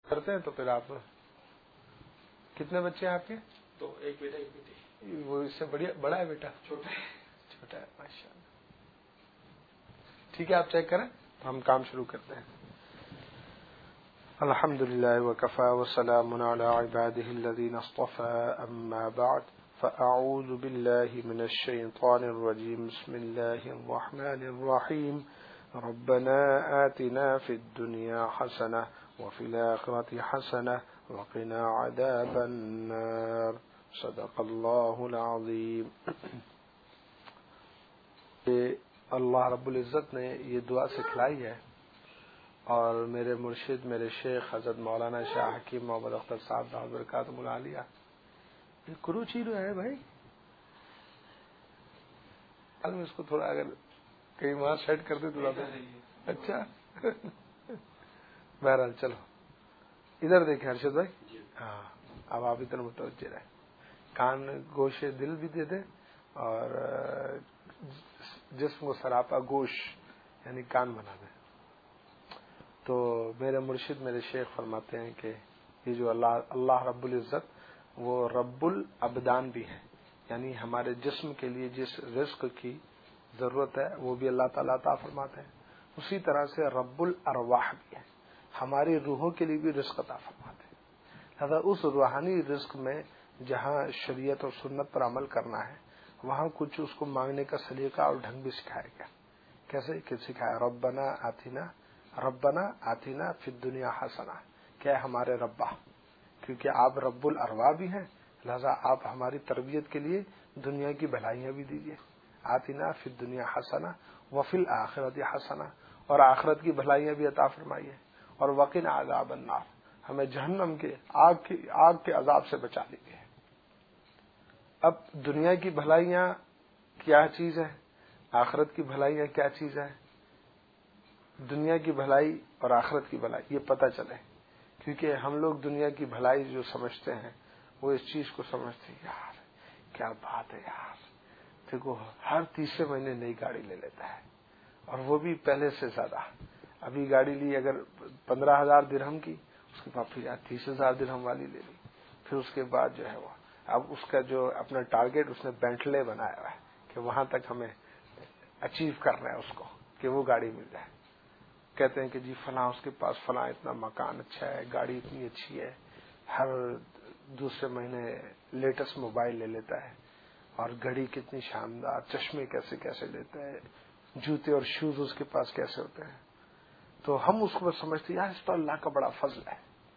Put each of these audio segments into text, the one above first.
کرتے ہیں تو پھر آپ کتنے بچے ہیں آپ کے؟ تو ایک بیٹا ایک بیٹی. وہ اس سے بڑا ہے بیٹا؟ چھوٹا ہے. چھوٹا ہے ماشاء اللہ. ٹھیک ہے آپ چیک کریں تو ہم کام شروع کرتے ہیں. الحمد للہ وکفى وسلام علی عباده الذین اصطفى اما بعد فاعوذ باللہ من الشیطان الرجیم بسم اللہ الرحمن الرحیم ربنا آتنا في الدنيا حسنة وفي الآخرة حسنة وقنا عذاب النار صدق اللہ العظیم. اللہ رب العزت نے یہ دعا سکھلائی ہے اور میرے مرشد میرے شیخ حضرت مولانا شاہ حکیم محمد اختر صاحب دعوت برکاتہ العالیہ یہ کروچی جو ہے بھائی اس کو تھوڑا اگر کہیں وہاں سیٹ کرتے تو اچھا. بہرحال چلو ادھر دیکھیں ارشد بھائی. ہاں اب آپ اتنا متوجہ رہے. کان گوشے دل بھی دے دیں اور جسم کو سراپا گوش یعنی کان بنا دیں. تو میرے مرشد میرے شیخ فرماتے ہیں کہ یہ جو اللہ رب العزت وہ رب الابدان بھی ہے، یعنی ہمارے جسم کے لیے جس رزق کی ضرورت ہے وہ بھی اللہ تعالیٰ عطا فرماتے ہیں. اسی طرح سے رب الارواح بھی ہے، ہماری روحوں کے لیے بھی رزق عطا فرماتے ہیں. لہذا اس روحانی رزق میں جہاں شریعت اور سنت پر عمل کرنا ہے وہاں کچھ اس کو مانگنے کا سلیقہ اور ڈھنگ بھی سکھایا گیا. کیسے کہ سکھایا ربنا آتینا فی الدنیا حسنہ، کیا ہمارے ربا، کیونکہ آپ رب الارواح بھی ہیں لہذا آپ ہماری تربیت کے لیے دنیا کی بھلائیاں بھی دیجیے. آتینا فی الدنیا حسنہ وفی الآخرۃ حسنہ، اور آخرت کی بھلائیاں بھی عطا فرمائیے. اور وقنا عذاب النار، ہمیں جہنم کے آگ کے عذاب سے بچا لیجیے. اب دنیا کی بھلائیاں کیا چیز ہے، آخرت کی بھلائیاں کیا چیز ہے. دنیا کی بھلائی اور آخرت کی بھلائی یہ پتہ چلے، کیونکہ ہم لوگ دنیا کی بھلائی جو سمجھتے ہیں وہ اس چیز کو سمجھتے ہیں یار کیا بات ہے یار، دیکھو ہر تیسرے مہینے نئی گاڑی لے لیتا ہے اور وہ بھی پہلے سے زیادہ. ابھی گاڑی لی اگر 15,000 درہم کی، اس کے بعد پھر 30,000 درہم والی لے لی، پھر اس کے بعد جو ہے وہ اب اس کا جو اپنا ٹارگیٹ اس نے بینٹلے بنایا ہوا ہے کہ وہاں تک ہمیں اچیو کرنا ہے اس کو کہ وہ گاڑی مل جائے. کہتے ہیں کہ جی فلاں اس کے پاس فلاں اتنا مکان اچھا ہے، گاڑی اتنی اچھی ہے، ہر دوسرے مہینے لیٹسٹ موبائل لے لیتا ہے، اور گھڑی کتنی شاندار، چشمے کیسے کیسے لیتا ہے، جوتے اور شوز اس کے پاس کیسے ہوتے ہیں. تو ہم اس کو سمجھتے ہیں یار اس پر اللہ کا بڑا فضل ہے،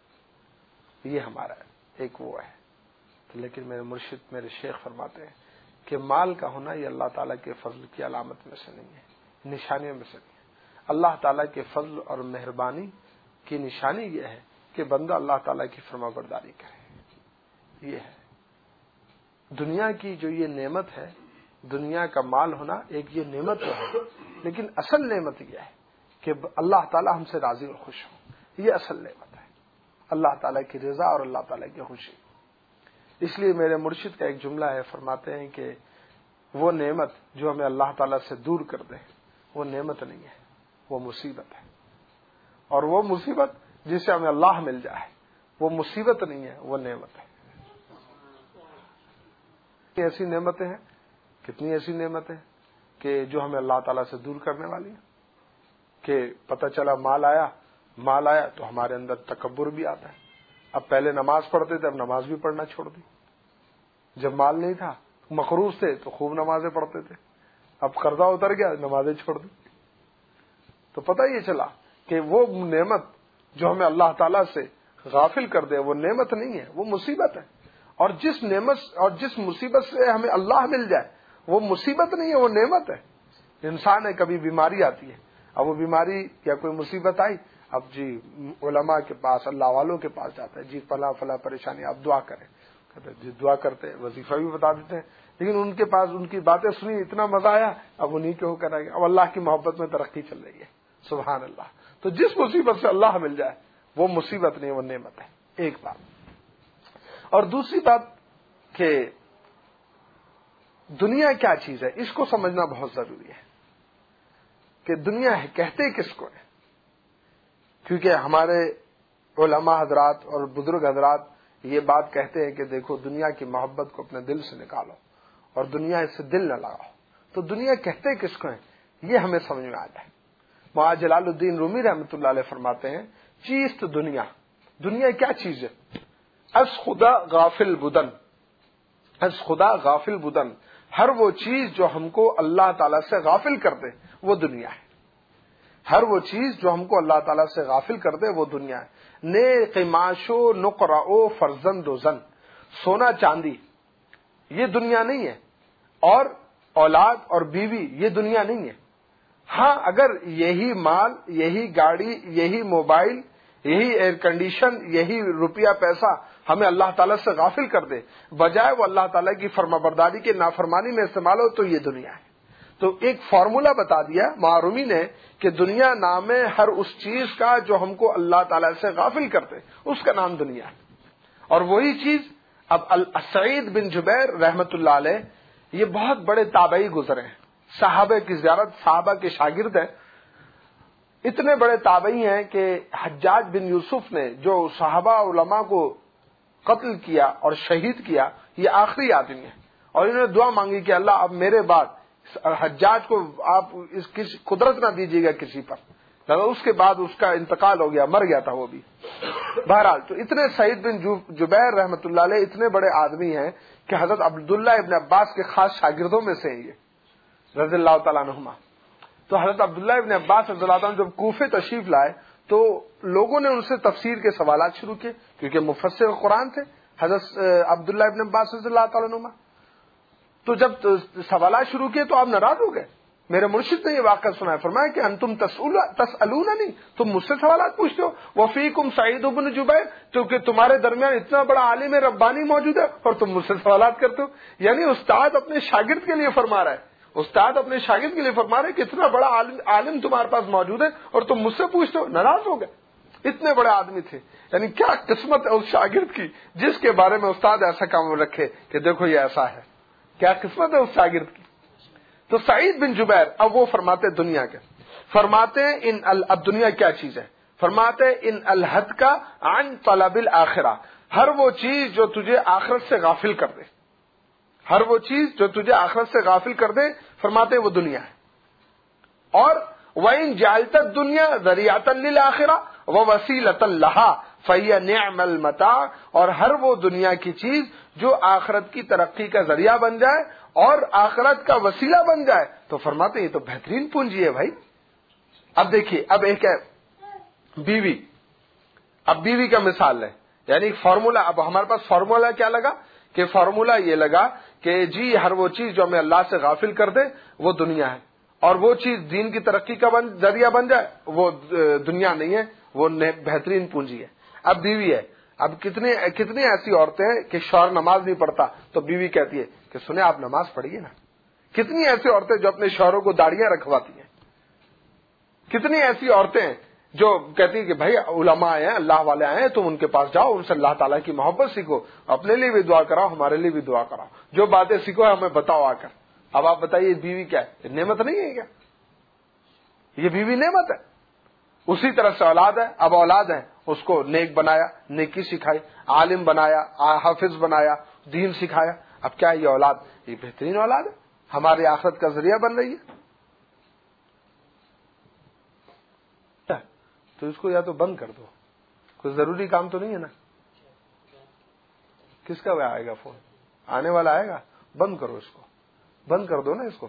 یہ ہمارا ایک وہ ہے. لیکن میرے مرشد میرے شیخ فرماتے ہیں کہ مال کا ہونا یہ اللہ تعالیٰ کے فضل کی علامت میں سے نہیں ہے، نشانیوں میں سے نہیں ہے. اللہ تعالیٰ کے فضل اور مہربانی کی نشانی یہ ہے کہ بندہ اللہ تعالیٰ کی فرمانبرداری کرے. یہ ہے دنیا کی جو یہ نعمت ہے، دنیا کا مال ہونا ایک یہ نعمت تو ہے، لیکن اصل نعمت یہ ہے کہ اللہ تعالیٰ ہم سے راضی اور خوش ہو. یہ اصل نعمت ہے، اللہ تعالیٰ کی رضا اور اللہ تعالیٰ کی خوشی. اس لیے میرے مرشد کا ایک جملہ ہے، فرماتے ہیں کہ وہ نعمت جو ہمیں اللہ تعالیٰ سے دور کر دے وہ نعمت نہیں ہے، وہ مصیبت ہے. اور وہ مصیبت جس سے ہمیں اللہ مل جائے وہ مصیبت نہیں ہے، وہ نعمت ہے. ایسی نعمتیں ہیں، کتنی ایسی نعمتیں کہ جو ہمیں اللہ تعالیٰ سے دور کرنے والی ہیں. کہ پتہ چلا مال آیا تو ہمارے اندر تکبر بھی آتا ہے. اب پہلے نماز پڑھتے تھے، اب نماز بھی پڑھنا چھوڑ دی. جب مال نہیں تھا مقروض تھے تو خوب نمازیں پڑھتے تھے، اب قرضہ اتر گیا نمازیں چھوڑ دی. تو پتہ یہ چلا کہ وہ نعمت جو ہمیں اللہ تعالیٰ سے غافل کر دے وہ نعمت نہیں ہے، وہ مصیبت ہے. اور جس نعمت اور جس مصیبت سے ہمیں اللہ مل جائے وہ مصیبت نہیں ہے، وہ نعمت ہے. انسان ہے کبھی بیماری آتی ہے، اب وہ بیماری یا کوئی مصیبت آئی، اب جی علماء کے پاس اللہ والوں کے پاس جاتا ہے، جی فلاں پریشانی آپ دعا کریں، کہتے ہیں جی دعا کرتے ہیں، وظیفہ بھی بتا دیتے ہیں، لیکن ان کے پاس ان کی باتیں سنی اتنا مزہ آیا اب انہیں کے ہو کر آئے. اب اللہ کی محبت میں ترقی چل رہی ہے، سبحان اللہ. تو جس مصیبت سے اللہ مل جائے وہ مصیبت نہیں، وہ نعمت ہے. ایک بات. اور دوسری بات کہ دنیا کیا چیز ہے اس کو سمجھنا بہت ضروری ہے کہ دنیا ہے کہتے کس کو ہے. کیونکہ ہمارے علماء حضرات اور بزرگ حضرات یہ بات کہتے ہیں کہ دیکھو دنیا کی محبت کو اپنے دل سے نکالو اور دنیا اس سے دل نہ لگاؤ. تو دنیا کہتے کس کو ہیں یہ ہمیں سمجھ میں آتا ہے. مولانا جلال الدین رومی رحمۃ اللہ علیہ فرماتے ہیں چیز تو دنیا کیا چیز ہے؟ از خدا غافل بدن، از خدا غافل بدن، ہر وہ چیز جو ہم کو اللہ تعالی سے غافل کر دے وہ دنیا ہے. ہر وہ چیز جو ہم کو اللہ تعالیٰ سے غافل کر دے وہ دنیا ہے. نے قماشو نقرأو فرزند و زن، سونا چاندی یہ دنیا نہیں ہے، اور اولاد اور بیوی یہ دنیا نہیں ہے. ہاں اگر یہی مال، یہی گاڑی، یہی موبائل، یہی ایئر کنڈیشن، یہی روپیہ پیسہ ہمیں اللہ تعالیٰ سے غافل کر دے بجائے وہ اللہ تعالیٰ کی فرمانبرداری کے نافرمانی میں استعمال ہو تو یہ دنیا ہے. تو ایک فارمولا بتا دیا معرومی نے کہ دنیا نام ہے ہر اس چیز کا جو ہم کو اللہ تعالیٰ سے غافل کرتے اس کا نام دنیا ہے. اور وہی چیز اب سعید بن جبیر رحمت اللہ علیہ یہ بہت بڑے تابعی گزرے ہیں، صحابہ کی زیارت، صحابہ کے شاگرد ہیں، اتنے بڑے تابعی ہیں کہ حجاج بن یوسف نے جو صحابہ علماء کو قتل کیا اور شہید کیا یہ آخری آدمی ہے. اور انہوں نے دعا مانگی کہ اللہ اب میرے بعد حجاج کو آپ اس قدرت نہ دیجیے گا کسی پر. اس کے بعد اس کا انتقال ہو گیا، مر گیا تھا وہ بھی. بہرحال تو اتنے سعید بن جبیر رحمت اللہ علیہ اتنے بڑے آدمی ہیں کہ حضرت عبداللہ ابن عباس کے خاص شاگردوں میں سے ہیں یہ رضی اللہ تعالیٰ عنہما. تو حضرت عبداللہ ابن عباس رضی اللہ عنہ جب کوفے تشریف لائے تو لوگوں نے ان سے تفسیر کے سوالات شروع کیے کیونکہ مفسر قرآن تھے حضرت عبداللہ ابن عباس رضی اللہ تعالیٰ عنہما. تو جب سوالات شروع کیے تو آپ ناراض ہو گئے. میرے مرشد نے یہ واقعہ سنا ہے، فرمایا کہ انتم تسألون نہیں، تم مجھ سے سوالات پوچھتے ہو. وفیکم سعید بن جبیر، کیونکہ تمہارے درمیان اتنا بڑا عالم ربانی موجود ہے اور تم مجھ سے سوالات کرتے ہو. یعنی استاد اپنے شاگرد کے لیے فرما رہا ہے، استاد اپنے شاگرد کے لیے فرما رہے ہیں کہ اتنا بڑا عالم تمہارے پاس موجود ہے اور تم مجھ سے پوچھتے ہو. ناراض ہو گئے. اتنے بڑے آدمی تھے. یعنی کیا قسمت ہے اس شاگرد کی جس کے بارے میں استاد ایسا کام رکھے کہ دیکھو یہ ایسا ہے. کیا قسمت ہے اس شاگرد کی. تو سعید بن جبیر اب وہ فرماتے دنیا کے، فرماتے اب دنیا کیا چیز ہے؟ فرماتے ان الحد کا عن طلب الاخرہ، ہر وہ چیز جو تجھے آخرت سے غافل کر دے، ہر وہ چیز جو تجھے آخرت سے غافل کر دے فرماتے وہ دنیا ہے. اور وَإِن جَعَلْتَ الدُّنْيَا ذَرِيعَةً لِلْآخِرَةِ وَوَسِيلَةً لَهَا فَهِيَ نِعْمَ الْمَتَاعُ، اور ہر وہ دنیا کی چیز جو آخرت کی ترقی کا ذریعہ بن جائے اور آخرت کا وسیلہ بن جائے تو فرماتے یہ تو بہترین پونجی ہے بھائی. اب دیکھیے، اب ایک ہے بیوی. اب بیوی کا مثال ہے، یعنی فارمولا. اب ہمارے پاس فارمولا کیا لگا کہ فارمولا یہ لگا کہ جی ہر وہ چیز جو ہمیں اللہ سے غافل کر دے وہ دنیا ہے، اور وہ چیز دین کی ترقی کا ذریعہ بن جائے وہ دنیا نہیں ہے، وہ بہترین پونجی ہے. اب بیوی ہے. اب کتنی ایسی عورتیں ہیں کہ شوہر نماز نہیں پڑھتا تو بیوی کہتی ہے کہ سنیں آپ نماز پڑھیے نا. کتنی ایسی عورتیں جو اپنے شوہروں کو داڑیاں رکھواتی ہیں. کتنی ایسی عورتیں ہیں جو کہتی ہیں کہ بھائی علماء آئے ہیں، اللہ والے آئے ہیں، تم ان کے پاس جاؤ، ان سے اللہ تعالیٰ کی محبت سیکھو، اپنے لیے بھی دعا کراؤ، ہمارے لیے بھی دعا کراؤ، جو باتیں سیکھو ہمیں بتاؤ آ کر. اب آپ بتائیے بیوی کیا ہے؟ نعمت نہیں ہے کیا؟ یہ بیوی نعمت ہے. اسی طرح سے اولاد ہے. اب اولاد ہے، اس کو نیک بنایا، نیکی سکھائی، عالم بنایا، حافظ بنایا، دین سکھایا. اب کیا یہ اولاد یہ بہترین اولاد ہے، ہماری آخرت کا ذریعہ بن رہی ہے. تو اس کو یا تو بند کر دو، کوئی ضروری کام تو نہیں ہے نا. کس کا آئے گا فون؟ آنے والا آئے گا. بند کرو اس کو، بند کر دو نا اس کو.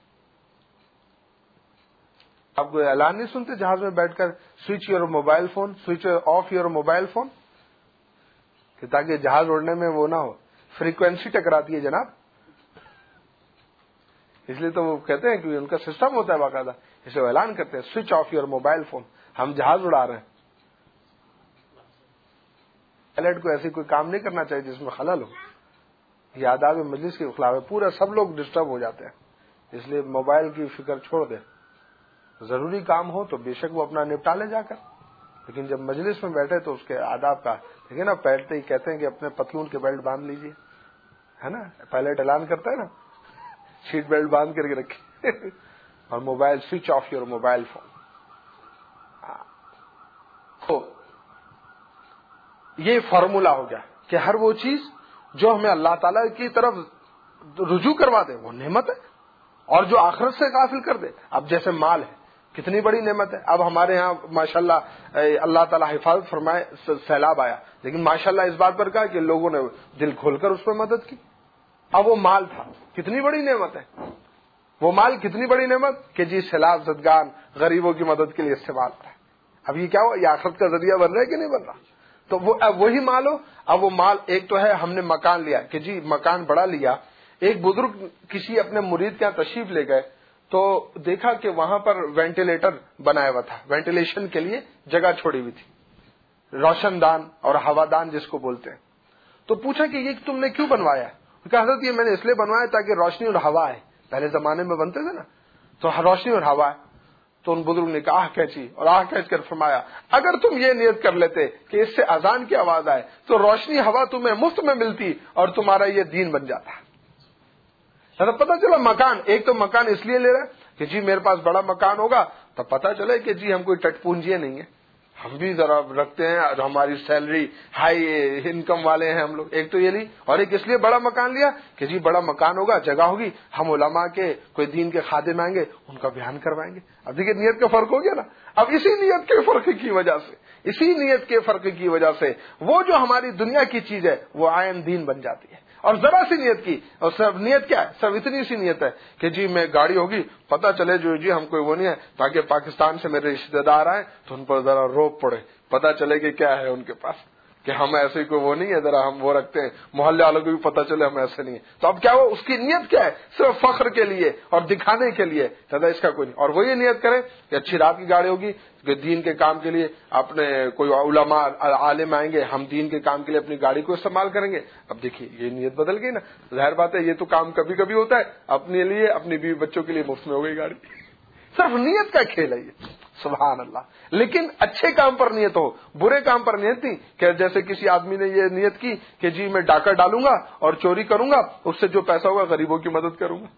آپ کو اعلان نہیں سنتے جہاز میں بیٹھ کر switch your mobile phone, switch off your mobile phone, کہ تاکہ جہاز اڑنے میں وہ نہ ہو، فریکوینسی ٹکراتی ہے جناب. اس لیے تو وہ کہتے ہیں کہ ان کا سسٹم ہوتا ہے باقاعدہ، اسے وہ اعلان کرتے ہیں switch off your mobile phone, ہم جہاز اڑا رہے ہیں. پائلٹ کو ایسی کوئی کام نہیں کرنا چاہیے جس میں خلل ہو. یہ آداب مجلس کے خلاف ہے، پورا سب لوگ ڈسٹرب ہو جاتے ہیں. اس لیے موبائل کی فکر چھوڑ دیں. ضروری کام ہو تو بے شک وہ اپنا نپٹا لے جا کر، لیکن جب مجلس میں بیٹھے تو اس کے آداب کا دیکھیں نا. بیٹھتے ہی کہتے ہیں کہ اپنے پتلون کے بیلٹ باندھ لیجئے، ہے نا. پائلٹ اعلان کرتا ہے نا سیٹ بیلٹ باندھ کر کے رکھے. اور mobile switch off your mobile phone. تو یہ فارمولا ہو گیا کہ ہر وہ چیز جو ہمیں اللہ تعالیٰ کی طرف رجوع کروا دے وہ نعمت ہے، اور جو آخرت سے غافل کر دے، اب جیسے مال ہے کتنی بڑی نعمت ہے. اب ہمارے ہاں ماشاءاللہ اللہ تعالیٰ حفاظت فرمائے سیلاب آیا، لیکن ماشاءاللہ اس بات پر کہا کہ لوگوں نے دل کھول کر اس پر مدد کی. اب وہ مال تھا، کتنی بڑی نعمت ہے وہ مال، کتنی بڑی نعمت کہ جی سیلاب زدگان غریبوں کی مدد کے لیے استعمال ہو رہا ہے. اب یہ کیا ہوا، یہ آخرت کا ذریعہ بن رہا ہے کہ نہیں بن رہا؟ تو وہ اب وہی مال ہو. اب وہ مال ایک تو ہے ہم نے مکان لیا کہ جی مکان بڑا لیا. ایک بزرگ کسی اپنے مرید کے یہاں تشریف لے گئے تو دیکھا کہ وہاں پر وینٹیلیٹر بنایا ہوا تھا، وینٹیلیشن کے لیے جگہ چھوڑی ہوئی تھی، روشن دان اور ہوا دان جس کو بولتے ہیں. تو پوچھا کہ یہ تم نے کیوں بنوایا؟ کہ حضرت یہ میں نے اس لیے بنوایا تاکہ روشنی اور ہوا ہے، پہلے زمانے میں بنتے تھے نا، تو روشنی اور ہوا ہے. تو ان بزرگ نے کہا آہ کہچی اور آہ کہچ کر فرمایا اگر تم یہ نیت کر لیتے کہ اس سے اذان کی آواز آئے تو روشنی ہوا تمہیں مفت میں ملتی اور تمہارا یہ دین بن جاتا. پتہ چلا مکان، ایک تو مکان اس لیے لے رہا ہے کہ جی میرے پاس بڑا مکان ہوگا تو پتہ چلے کہ جی ہم کوئی ٹٹ پونجیے نہیں ہیں، ہم بھی ذرا رکھتے ہیں، ہماری سیلری ہائی انکم والے ہیں ہم لوگ. ایک تو یہ لی، اور ایک اس لیے بڑا مکان لیا کہ جی بڑا مکان ہوگا، جگہ ہوگی، ہم علماء کے کوئی دین کے خادم آئیں گے ان کا بیان کروائیں گے. اب دیکھیے نیت کا فرق ہو گیا نا. اب اسی نیت کے فرق کی وجہ سے، اسی نیت کے فرق کی وجہ سے وہ جو ہماری دنیا کی چیز ہے وہ عین دین بن جاتی ہے. اور ذرا سی نیت کی، اور سب نیت کیا ہے، سب اتنی سی نیت ہے کہ جی میں گاڑی ہوگی، پتہ چلے جو جی ہم کوئی وہ نہیں ہے تاکہ پاکستان سے میرے رشتے دار آئیں تو ان پر ذرا روپ پڑے، پتہ چلے کہ کیا ہے ان کے پاس، کہ ہم ایسے کوئی وہ نہیں ہے، ذرا ہم وہ رکھتے ہیں، محلے والوں کو بھی پتہ چلے ہم ایسے نہیں ہیں. تو اب کیا وہ اس کی نیت کیا ہے، صرف فخر کے لیے اور دکھانے کے لیے، دادا اس کا کوئی نہیں. اور وہ یہ نیت کرے کہ اچھی رات کی گاڑی ہوگی کہ دین کے کام کے لیے اپنے کوئی علماء عالم آئیں گے، ہم دین کے کام کے لیے اپنی گاڑی کو استعمال کریں گے. اب دیکھیے یہ نیت بدل گئی نا. ظاہر بات ہے یہ تو کام کبھی کبھی ہوتا ہے، اپنے لیے اپنی بیوی بچوں کے لیے مفت میں ہو گئی گاڑی. صرف نیت کا کھیل ہے یہ، سبحان اللہ. لیکن اچھے کام پر نیت ہو، برے کام پر نیت نہیں. کہ جیسے کسی آدمی نے یہ نیت کی کہ جی میں ڈاکہ ڈالوں گا اور چوری کروں گا، اس سے جو پیسہ ہوگا غریبوں کی مدد کروں گا.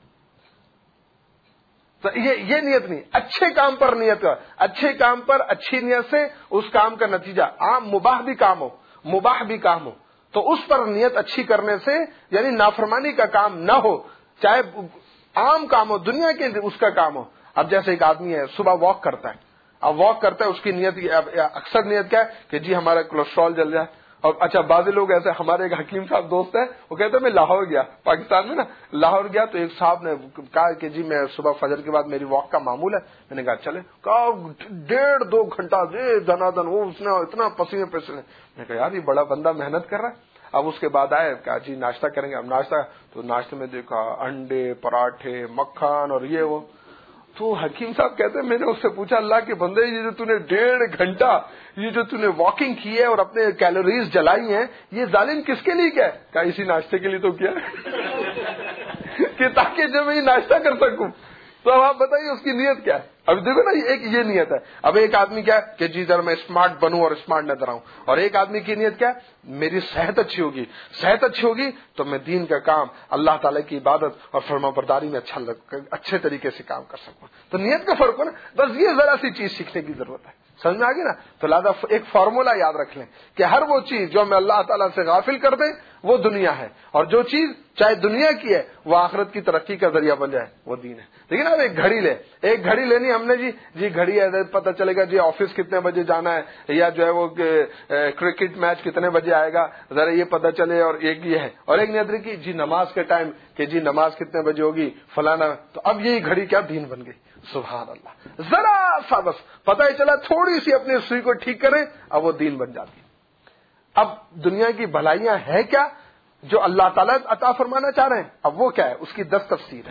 تو یہ نیت نہیں، اچھے کام پر نیت کر، اچھے کام پر اچھی نیت سے اس کام کا نتیجہ عام مباح بھی کام ہو، مباح بھی کام ہو تو اس پر نیت اچھی کرنے سے، یعنی نافرمانی کا کام نہ ہو، چاہے عام کام ہو، دنیا کے اس کا کام ہو. اب جیسے ایک آدمی ہے صبح واک کرتا ہے، اب واک کرتا ہے، اس کی نیت اکثر نیت کیا ہے کہ جی ہمارا کولیسٹرول جل جائے. اور اچھا بعض لوگ ایسے، ہمارے ایک حکیم صاحب دوست ہیں، وہ کہتے ہیں میں لاہور گیا، پاکستان میں نا لاہور گیا تو ایک صاحب نے کہا کہ جی میں صبح فجر کے بعد میری واک کا معمول ہے. میں نے کہا چلے، کہا 1.5-2 گھنٹہ دنا دن وہ اس نے اتنا پسینے پسینے. میں نے کہا یار یہ بڑا بندہ محنت کر رہا ہے. اب اس کے بعد آئے کہا جی ناشتہ کریں گے. اب ناشتہ تو ناشتے میں دیکھا انڈے پراٹھے مکھن اور یہ وہ. تو حکیم صاحب کہتے ہیں میں نے اس سے پوچھا اللہ کے بندے یہ جو تو نے 1.5 گھنٹہ یہ جو تو نے واکنگ کی ہے اور اپنے کیلوریز جلائی ہیں یہ ظالم کس کے لیے کیا ہے؟ کہا اسی ناشتے کے لیے تو کیا کہ تاکہ جب میں یہ ناشتہ کر سکوں. تو اب آپ بتائیے اس کی نیت کیا ہے. اب دیکھو نا ایک یہ نیت ہے. اب ایک آدمی کیا ہے کہ جی ذرا میں اسمارٹ بنوں اور اسمارٹ نظر آؤں، اور ایک آدمی کی نیت کیا ہے میری صحت اچھی ہوگی، صحت اچھی ہوگی تو میں دین کا کام، اللہ تعالیٰ کی عبادت اور فرما برداری میں اچھے طریقے سے کام کر سکوں. تو نیت کا فرق ہو نا، بس یہ ذرا سی چیز سیکھنے کی ضرورت ہے. سمجھ میں آ گئی نا. تو لہٰذا ایک فارمولا یاد رکھ لیں کہ ہر وہ چیز جو ہمیں اللہ تعالیٰ سے غافل کر دے وہ دنیا ہے، اور جو چیز چاہے دنیا کی ہے وہ آخرت کی ترقی کا ذریعہ بن جائے وہ دین ہے. لیکن اب ایک گھڑی لے، ایک گھڑی لینی ہم نے جی گھڑی ہے، پتہ چلے گا جی آفس کتنے بجے جانا ہے، یا جو ہے وہ کرکٹ میچ کتنے بجے آئے گا ذرا یہ پتہ چلے. اور ایک یہ ہے، اور ایک نیت کی جی نماز کے ٹائم کہ جی نماز کتنے بجے ہوگی فلانا. تو اب یہی گھڑی کیا دین بن گئی. سبحان اللہ. ذرا سا بس پتہ ہی چلا تھوڑی سی اپنی سوئی کو ٹھیک کریں اب وہ دین بن جاتی. اب دنیا کی بھلائیاں ہیں کیا جو اللہ تعالیٰ عطا فرمانا چاہ رہے ہیں، اب وہ کیا ہے اس کی 10 تفسیر ہے.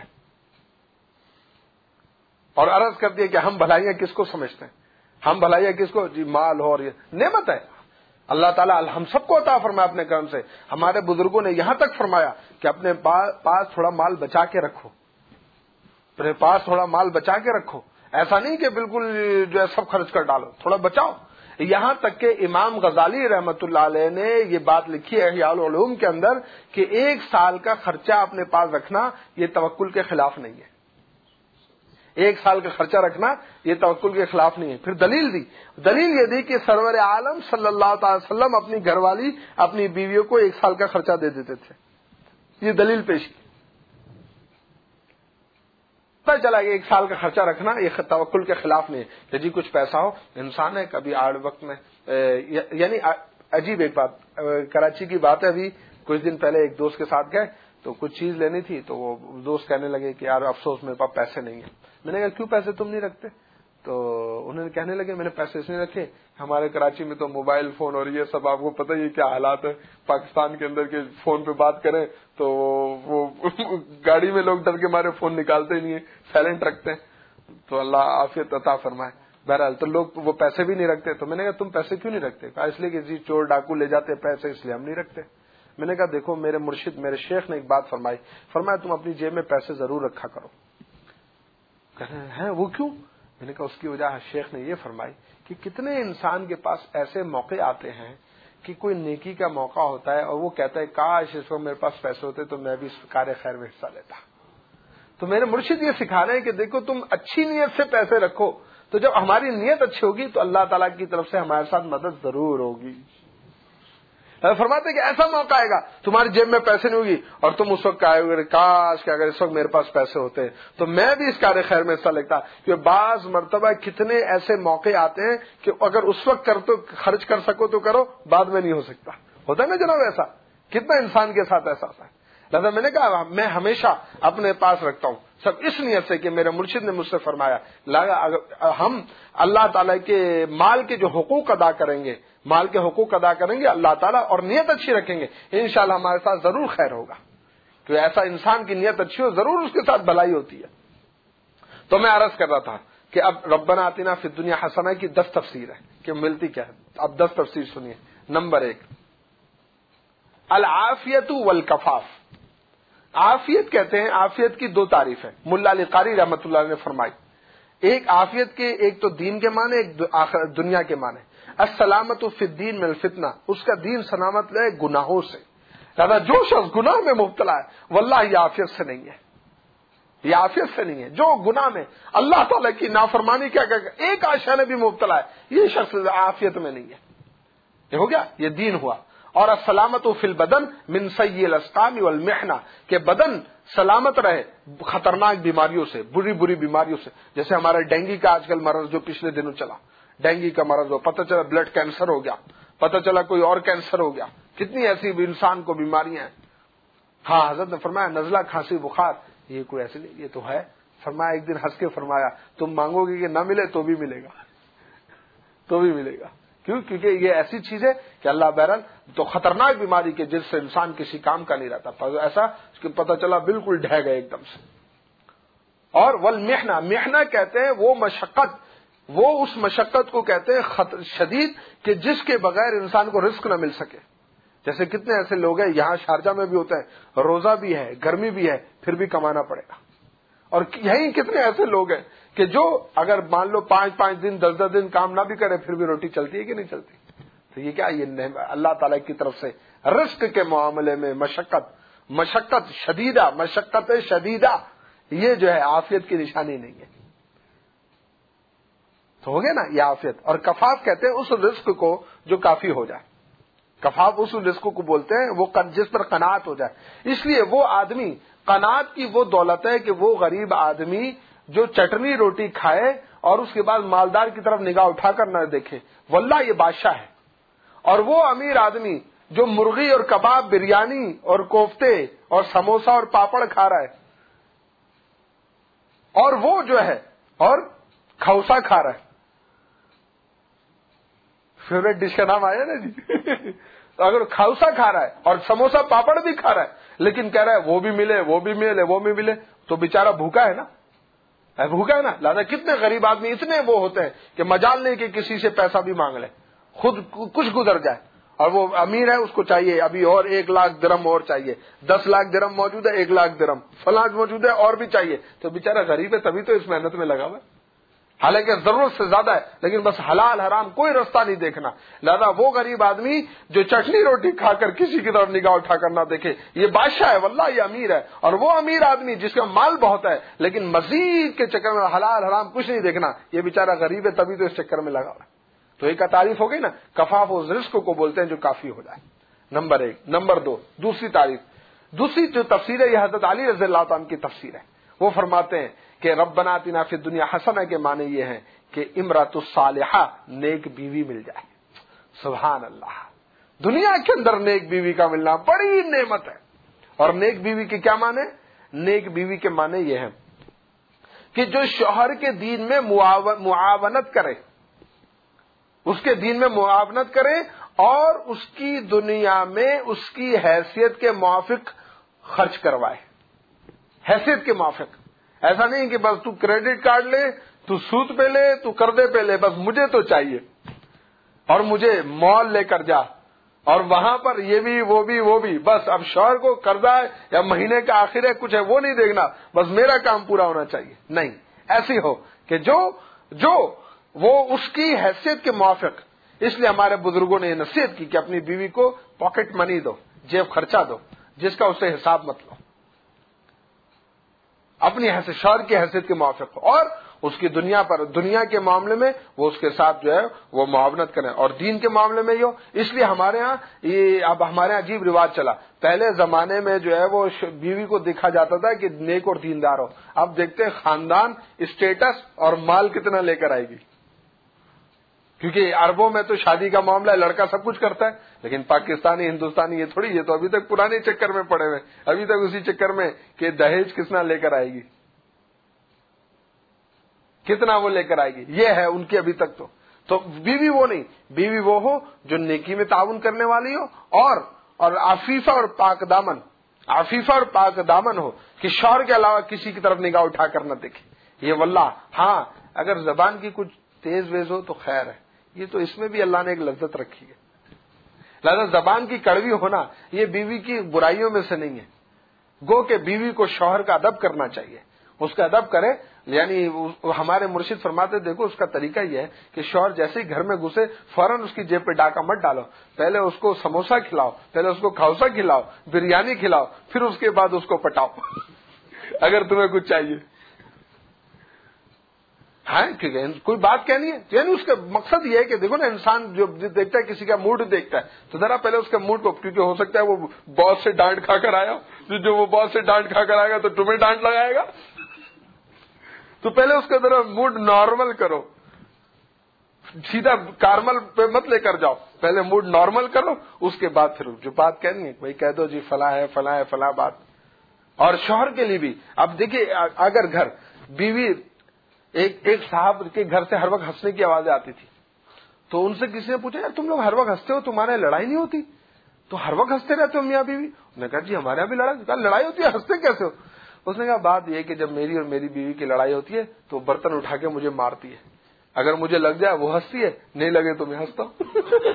اور عرض کر دیا کہ ہم بھلائیاں کس کو سمجھتے ہیں، ہم بھلائیاں کس کو، جی مال ہو اور یہ نعمت ہے اللہ تعالیٰ ہم سب کو عطا فرمایا اپنے کرم سے. ہمارے بزرگوں نے یہاں تک فرمایا کہ اپنے پاس تھوڑا مال بچا کے رکھو، اپنے پاس تھوڑا مال بچا کے رکھو. ایسا نہیں کہ بالکل جو ہے سب خرچ کر ڈالو، تھوڑا بچاؤ. یہاں تک کہ امام غزالی رحمت اللہ علیہ نے یہ بات لکھی ہے احیاء العلوم کے اندر کہ 1 سال کا خرچہ اپنے پاس رکھنا یہ توکل کے خلاف نہیں ہے. 1 سال کا خرچہ رکھنا یہ توکل کے خلاف نہیں ہے. پھر دلیل یہ دی کہ سرور عالم صلی اللہ تعالی وسلم اپنی گھر والی اپنی بیویوں کو 1 سال کا خرچہ دے دیتے تھے. یہ دلیل پیش کی. پتہ چلا کہ 1 سال کا خرچہ رکھنا یہ توکل کے خلاف نہیں ہے کہ جی کچھ پیسہ ہو. انسان ہے کبھی آڑ وقت میں یعنی عجیب ایک بات کراچی کی بات ہے. ابھی کچھ دن پہلے ایک دوست کے ساتھ گئے تو کچھ چیز لینی تھی تو وہ دوست کہنے لگے کہ یار افسوس میرے پاس پیسے نہیں ہیں. میں نے کہا کیوں پیسے تم نہیں رکھتے؟ تو انہوں نے کہنے لگے میں نے پیسے اس لیے رکھے ہمارے کراچی میں تو موبائل فون اور یہ سب آپ کو پتہ ہی کیا حالات ہے پاکستان کے اندر کے فون پہ بات کریں تو وہ گاڑی میں لوگ ڈر کے مارے فون نکالتے ہی نہیں ہیں, سائلنٹ رکھتے ہیں. تو اللہ عافیت عطا فرمائے. بہرحال تو لوگ وہ پیسے بھی نہیں رکھتے. تو میں نے کہا تم پیسے کیوں نہیں رکھتے؟ کہا اس لیے کہ جی چور ڈاکو لے جاتے پیسے اس لیے ہم نہیں رکھتے. میں نے کہا دیکھو میرے مرشد میرے شیخ نے ایک بات فرمایا تم اپنی جیب میں پیسے ضرور رکھا کرو. کہتے ہیں وہ کیوں؟ میں نے کہا اس کی وجہ شیخ نے یہ فرمائی کہ کتنے انسان کے پاس ایسے موقع آتے ہیں کہ کوئی نیکی کا موقع ہوتا ہے اور وہ کہتا ہے کاش اس وقت میرے پاس پیسے ہوتے تو میں بھی اس کار خیر میں حصہ لیتا. تو میرے مرشد یہ سکھا رہے ہیں کہ دیکھو تم اچھی نیت سے پیسے رکھو تو جب ہماری نیت اچھی ہوگی تو اللہ تعالیٰ کی طرف سے ہمارے ساتھ مدد ضرور ہوگی. فرماتے کہ ایسا موقع آئے گا تمہاری جیب میں پیسے نہیں ہوگی اور تم اس وقت کہے گے کاش کہ اگر اس وقت میرے پاس پیسے ہوتے تو میں بھی اس کار خیر میں حصہ لیتا. کہ بعض مرتبہ کتنے ایسے موقع آتے ہیں کہ اگر اس وقت خرچ کر سکو تو کرو, بعد میں نہیں ہو سکتا. ہوتا ہے نا جناب ایسا, کتنا انسان کے ساتھ ایسا ہوتا ہے. لہذا میں نے کہا میں ہمیشہ اپنے پاس رکھتا ہوں سب اس نیت سے کہ میرے مرشد نے مجھ سے فرمایا اگر ہم اللہ تعالیٰ کے مال کے جو حقوق ادا کریں گے اللہ تعالیٰ اور نیت اچھی رکھیں گے انشاءاللہ ہمارے ساتھ ضرور خیر ہوگا. تو ایسا انسان کی نیت اچھی ہو ضرور اس کے ساتھ بھلائی ہوتی ہے. تو میں عرض کر رہا تھا کہ اب ربنا آتنا فی الدنیا حسنہ کی 10 تفسیر ہے کہ ملتی کیا ہے. اب 10 تفسیر سنیے. نمبر 1 العافیت والکفاف. عافیت کہتے ہیں, عافیت کی 2 تعریف ہیں. ملا علی قاری رحمۃ اللہ نے فرمائی. ایک عافیت کے ایک تو دین کے معنی ایک دنیا کے معنی. السلامت فی الدین من الفتنہ, اس کا دین سلامت ہے گناہوں سے. لہذا جو شخص گناہ میں مبتلا ہے واللہ یہ عافیت سے نہیں ہے, یہ عافیت سے نہیں ہے. جو گناہ میں اللہ تعالیٰ کی نافرمانی کیا ایک آشیا نے بھی مبتلا ہے یہ شخص عافیت میں نہیں ہے. یہ ہو گیا, یہ دین ہوا. اور السلامت فی البدن من سیء الاسقام والمحنہ, کہ بدن سلامت رہے خطرناک بیماریوں سے, بری بیماریوں سے. جیسے ہمارا ڈینگی کا آج کل مرض جو پچھلے دنوں چلا, ڈینگی کا مرض ہو, پتہ چلا بلڈ کینسر ہو گیا, پتہ چلا کوئی اور کینسر ہو گیا, کتنی ایسی انسان کو بیماریاں ہیں. ہاں حضرت نے فرمایا نزلہ کھانسی بخار یہ کوئی ایسی نہیں, یہ تو ہے. فرمایا ایک دن ہنس کے فرمایا تم مانگو گے کہ نہ ملے تو بھی ملے گا. کیونکہ یہ ایسی چیز ہے کہ اللہ بہرحال تو خطرناک بیماری کے جس سے انسان کسی کام کا نہیں رہتا, ایسا کہ پتہ چلا بالکل ڈھہ گئے ایک دم سے. اور والمحنہ, محنہ کہتے ہیں وہ مشقت, وہ اس مشقت کو کہتے ہیں شدید کہ جس کے بغیر انسان کو رزق نہ مل سکے. جیسے کتنے ایسے لوگ ہیں یہاں شارجہ میں بھی ہوتے ہیں, روزہ بھی ہے گرمی بھی ہے پھر بھی کمانا پڑے گا. اور یہیں کتنے ایسے لوگ ہیں کہ جو اگر مان لو 5 دن 10 دن کام نہ بھی کرے پھر بھی روٹی چلتی ہے کہ نہیں چلتی. تو یہ کیا, یہ اللہ تعالیٰ کی طرف سے رزق کے معاملے میں مشقت شدیدہ یہ جو ہے عافیت کی نشانی نہیں ہے. تو ہو گیا نا یہ عافیت. اور کفاف کہتے ہیں اس رزق کو جو کافی ہو جائے. کفاف اس رزق کو بولتے ہیں وہ جس پر قناعت ہو جائے. اس لیے وہ آدمی قناعت کی وہ دولت ہے کہ وہ غریب آدمی جو چٹنی روٹی کھائے اور اس کے بعد مالدار کی طرف نگاہ اٹھا کر نہ دیکھے واللہ یہ بادشاہ ہے. اور وہ امیر آدمی جو مرغی اور کباب بریانی اور کوفتے اور سموسہ اور پاپڑ کھا رہا ہے اور وہ جو ہے اور کھوسا کھا رہا ہے. فیوریٹ ڈش کا نام آیا نا جی. تو اگر کھوسا کھا رہا ہے اور سموسہ پاپڑ بھی کھا رہا ہے لیکن کہہ رہا ہے وہ بھی ملے تو بیچارہ بھوکا ہے نا, لہذا کتنے غریب آدمی اتنے وہ ہوتے ہیں کہ مجال نہیں کہ کسی سے پیسہ بھی مانگ لے, خود کچھ گزر جائے. اور وہ امیر ہے اس کو چاہیے ابھی اور 1 لاکھ درم اور چاہیے, 10 لاکھ درم موجود ہے 1 لاکھ درم فلاں موجود ہے اور بھی چاہیے. تو بیچارہ غریب ہے تبھی تو اس محنت میں لگا ہوا ہے. حالانکہ ضرورت سے زیادہ ہے، لیکن بس حلال حرام کوئی راستہ نہیں دیکھنا. لہذا وہ غریب آدمی جو چٹنی روٹی کھا کر کسی کی طرف نگاہ اٹھا کر نہ دیکھے، یہ بادشاہ ہے، واللہ یہ امیر ہے. اور وہ امیر آدمی جس کا مال بہت ہے لیکن مزید کے چکر میں حلال حرام کچھ نہیں دیکھنا، یہ بیچارہ غریب ہے تبھی تو اس چکر میں لگا ہوا ہے. تو ایک تعریف ہو گئی نا، کفاف و رزق کو بولتے ہیں جو کافی ہو جائے. نمبر 1. نمبر 2 دوسری تعریف، دوسری جو تفسیر ہے یہ حضرت علی رضی اللہ تعالیٰ کی تفسیر ہے. وہ فرماتے ہیں کہ ربنا آتنا فی الدنیا حسنہ کے معنی یہ ہیں کہ امرأۃ الصالحہ، نیک بیوی مل جائے. سبحان اللہ، دنیا کے اندر نیک بیوی کا ملنا بڑی نعمت ہے. اور نیک بیوی کے کیا معنی؟ نیک بیوی کے معنی یہ ہے کہ جو شوہر کے دین میں معاونت کرے، اس کے دین میں معاونت کرے اور اس کی دنیا میں اس کی حیثیت کے موافق خرچ کروائے. حیثیت کے موافق، ایسا نہیں کہ بس تو کریڈٹ کارڈ لے، تو سود پہ لے، تو قرضے پہ لے، بس مجھے تو چاہیے اور مجھے مال لے کر جا اور وہاں پر یہ بھی وہ بھی بس. اب شوہر کو قرضہ ہے یا مہینے کا آخر ہے کچھ ہے وہ نہیں دیکھنا، بس میرا کام پورا ہونا چاہیے. نہیں، ایسی ہو کہ جو وہ اس کی حیثیت کے موافق. اس لیے ہمارے بزرگوں نے یہ نصیحت کی کہ اپنی بیوی کو پاکٹ منی دو، جیب خرچہ دو، جس کا اسے حساب مت لو، اپنی حیثیت شوہر کی حیثیت کے موافق ہو. اور اس کی دنیا کے معاملے میں وہ اس کے ساتھ جو ہے وہ معاونت کریں، اور دین کے معاملے میں یہ ہو. اس لیے ہمارے ہاں ہمارے یہاں عجیب رواج چلا. پہلے زمانے میں جو ہے وہ بیوی کو دیکھا جاتا تھا کہ نیک اور دیندار ہو. اب دیکھتے ہیں خاندان، اسٹیٹس اور مال کتنا لے کر آئے گی. کیونکہ عربوں میں تو شادی کا معاملہ ہے، لڑکا سب کچھ کرتا ہے، لیکن پاکستانی ہندوستانی یہ تھوڑی، یہ تو ابھی تک پرانے چکر میں پڑے ہوئے، ابھی تک اسی چکر میں کہ دہیج کتنا لے کر آئے گی، کتنا وہ لے کر آئے گی، یہ ہے ان کی ابھی تک. تو بیوی وہ نہیں، بیوی وہ ہو جو نیکی میں تعاون کرنے والی ہو اور عفیفہ اور پاک دامن، عفیفہ اور پاک دامن ہو کہ شوہر کے علاوہ کسی کی طرف نگاہ اٹھا کر نہ دیکھے. یہ واللہ ہاں اگر زبان کی کچھ تیز ویز ہو تو خیر ہے، یہ تو اس میں بھی اللہ نے ایک لذت رکھی ہے. لہذا زبان کی کڑوی ہونا یہ بیوی کی برائیوں میں سے نہیں ہے. گو کہ بیوی کو شوہر کا ادب کرنا چاہیے، اس کا ادب کرے. یعنی ہمارے مرشد فرماتے دیکھو اس کا طریقہ یہ ہے کہ شوہر جیسے ہی گھر میں گھسے فوراً اس کی جیب پہ ڈاکہ مت ڈالو، پہلے اس کو سموسہ کھلاؤ، پہلے اس کو کھوسا کھلاؤ، بریانی کھلاؤ، پھر اس کے بعد اس کو پٹاؤ اگر تمہیں کچھ چاہیے. ہاں کیونکہ کوئی بات کہنی ہے، یعنی اس کا مقصد یہ ہے کہ دیکھو نا، انسان جو دیکھتا ہے کسی کا موڈ دیکھتا ہے تو ذرا پہلے اس کے موڈ کو، کیونکہ ہو سکتا ہے وہ باس سے ڈانٹ کھا کر آیا، جو وہ باس سے ڈانٹ کھا کر آئے گا تو تمہیں ڈانٹ لگائے گا. تو پہلے اس کا ذرا موڈ نارمل کرو، سیدھا کارمل پہ مت لے کر جاؤ، پہلے موڈ نارمل کرو، اس کے بعد پھر جو بات کہنی ہے بھائی کہہ دو، جی فلاں ہے فلاں ہے فلاں بات. اور شوہر کے لیے بھی اب دیکھیے، اگر گھر بیوی ایک صاحب کے گھر سے ہر وقت ہنسنے کی آوازیں آتی تھی، تو ان سے کسی نے پوچھا یار تم لوگ ہر وقت ہنستے ہو، تمہارے لڑائی نہیں ہوتی؟ تو ہر وقت ہنستے رہتے ہو میاں بیوی؟ انہوں نے کہا جی ہمارے یہاں بھی لڑائی ہوتی ہے، ہنستے کیسے ہو؟ اس نے کہا بات یہ کہ جب میری اور میری بیوی کی لڑائی ہوتی ہے تو برتن اٹھا کے مجھے مارتی ہے، اگر مجھے لگ جائے وہ ہنستی ہے، نہیں لگے تو میں ہنستا ہوں.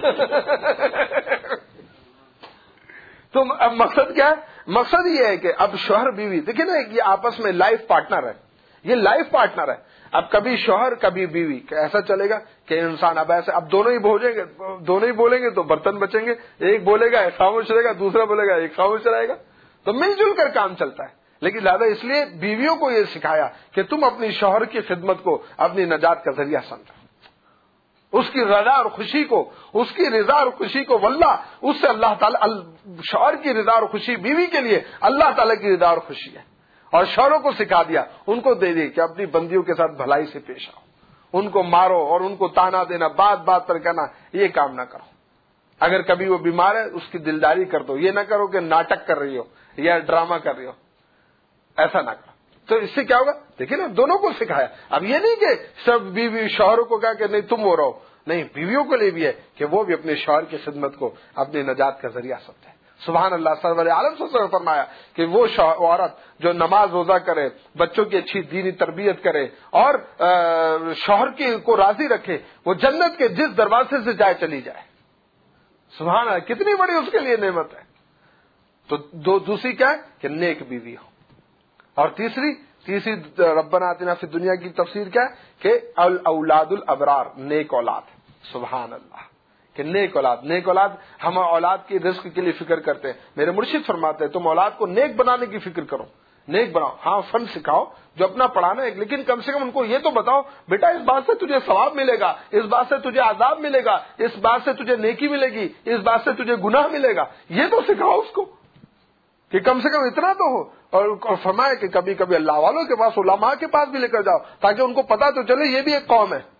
تو اب مقصد کیا ہے؟ مقصد یہ ہے کہ اب شوہر بیوی دیکھیں نا، یہ آپس میں لائف پارٹنر ہے، یہ لائف پارٹنر ہے. اب کبھی شوہر کبھی بیوی، ایسا چلے گا کہ انسان اب دونوں ہی بولیں گے تو برتن بچیں گے. ایک بولے گا ایک خاموش رہے گا، دوسرا بولے گا ایک خاموش رہے گا، تو مل جل کر کام چلتا ہے. لیکن لہذا اس لیے بیویوں کو یہ سکھایا کہ تم اپنی شوہر کی خدمت کو اپنی نجات کا ذریعہ سمجھو، اس کی رضا اور خوشی کو، اس کی رضا اور خوشی کو، واللہ اس سے اللہ تعالی، شوہر کی رضا اور خوشی بیوی کے لیے اللہ تعالی کی رضا اور خوشی ہے. اور شوہروں کو سکھا دیا، ان کو دے دی کہ اپنی بندیوں کے ساتھ بھلائی سے پیش آؤ، ان کو مارو اور ان کو تانا دینا، بات بات پر کہنا، یہ کام نہ کرو. اگر کبھی وہ بیمار ہے اس کی دلداری کر دو، یہ نہ کرو کہ ناٹک کر رہی ہو یا ڈرامہ کر رہی ہو، ایسا نہ کرو. تو اس سے کیا ہوگا؟ دیکھیں نا، دونوں کو سکھایا. اب یہ نہیں کہ سب بیوی شوہروں کو کہا کہ نہیں تم وہ رہو، نہیں، بیویوں کے لیے بھی ہے کہ وہ بھی اپنے شوہر کی خدمت کو اپنی نجات کا ذریعہ سمجھے. سبحان اللہ. سرور عالم صلی اللہ علیہ وسلم نے فرمایا کہ وہ عورت جو نماز روزہ کرے، بچوں کی اچھی دینی تربیت کرے اور شوہر کو راضی رکھے، وہ جنت کے جس دروازے سے جائے چلی جائے. سبحان اللہ، کتنی بڑی اس کے لیے نعمت ہے. تو دوسری کیا ہے کہ نیک بیوی ہو. اور تیسری ربنا آتنا فی الدنیا کی تفسیر کیا ہے کہ الاولاد الابرار، نیک اولاد. سبحان اللہ، کہ نیک اولاد. ہم اولاد کی رزق کے لیے فکر کرتے ہیں. میرے مرشد فرماتے ہیں تم اولاد کو نیک بنانے کی فکر کرو، نیک بناؤ. ہاں فن سکھاؤ جو اپنا پڑھانا ہے، لیکن کم سے کم ان کو یہ تو بتاؤ بیٹا اس بات سے تجھے ثواب ملے گا، اس بات سے تجھے عذاب ملے گا، اس بات سے تجھے نیکی ملے گی، اس بات سے تجھے گناہ ملے گا. یہ تو سکھاؤ اس کو کہ کم سے کم اتنا تو ہو. اور فرمائے کہ کبھی کبھی اللہ والوں کے پاس، علماء کے پاس بھی لے کر جاؤ تاکہ ان کو پتا تو چلے یہ بھی ایک قوم ہے.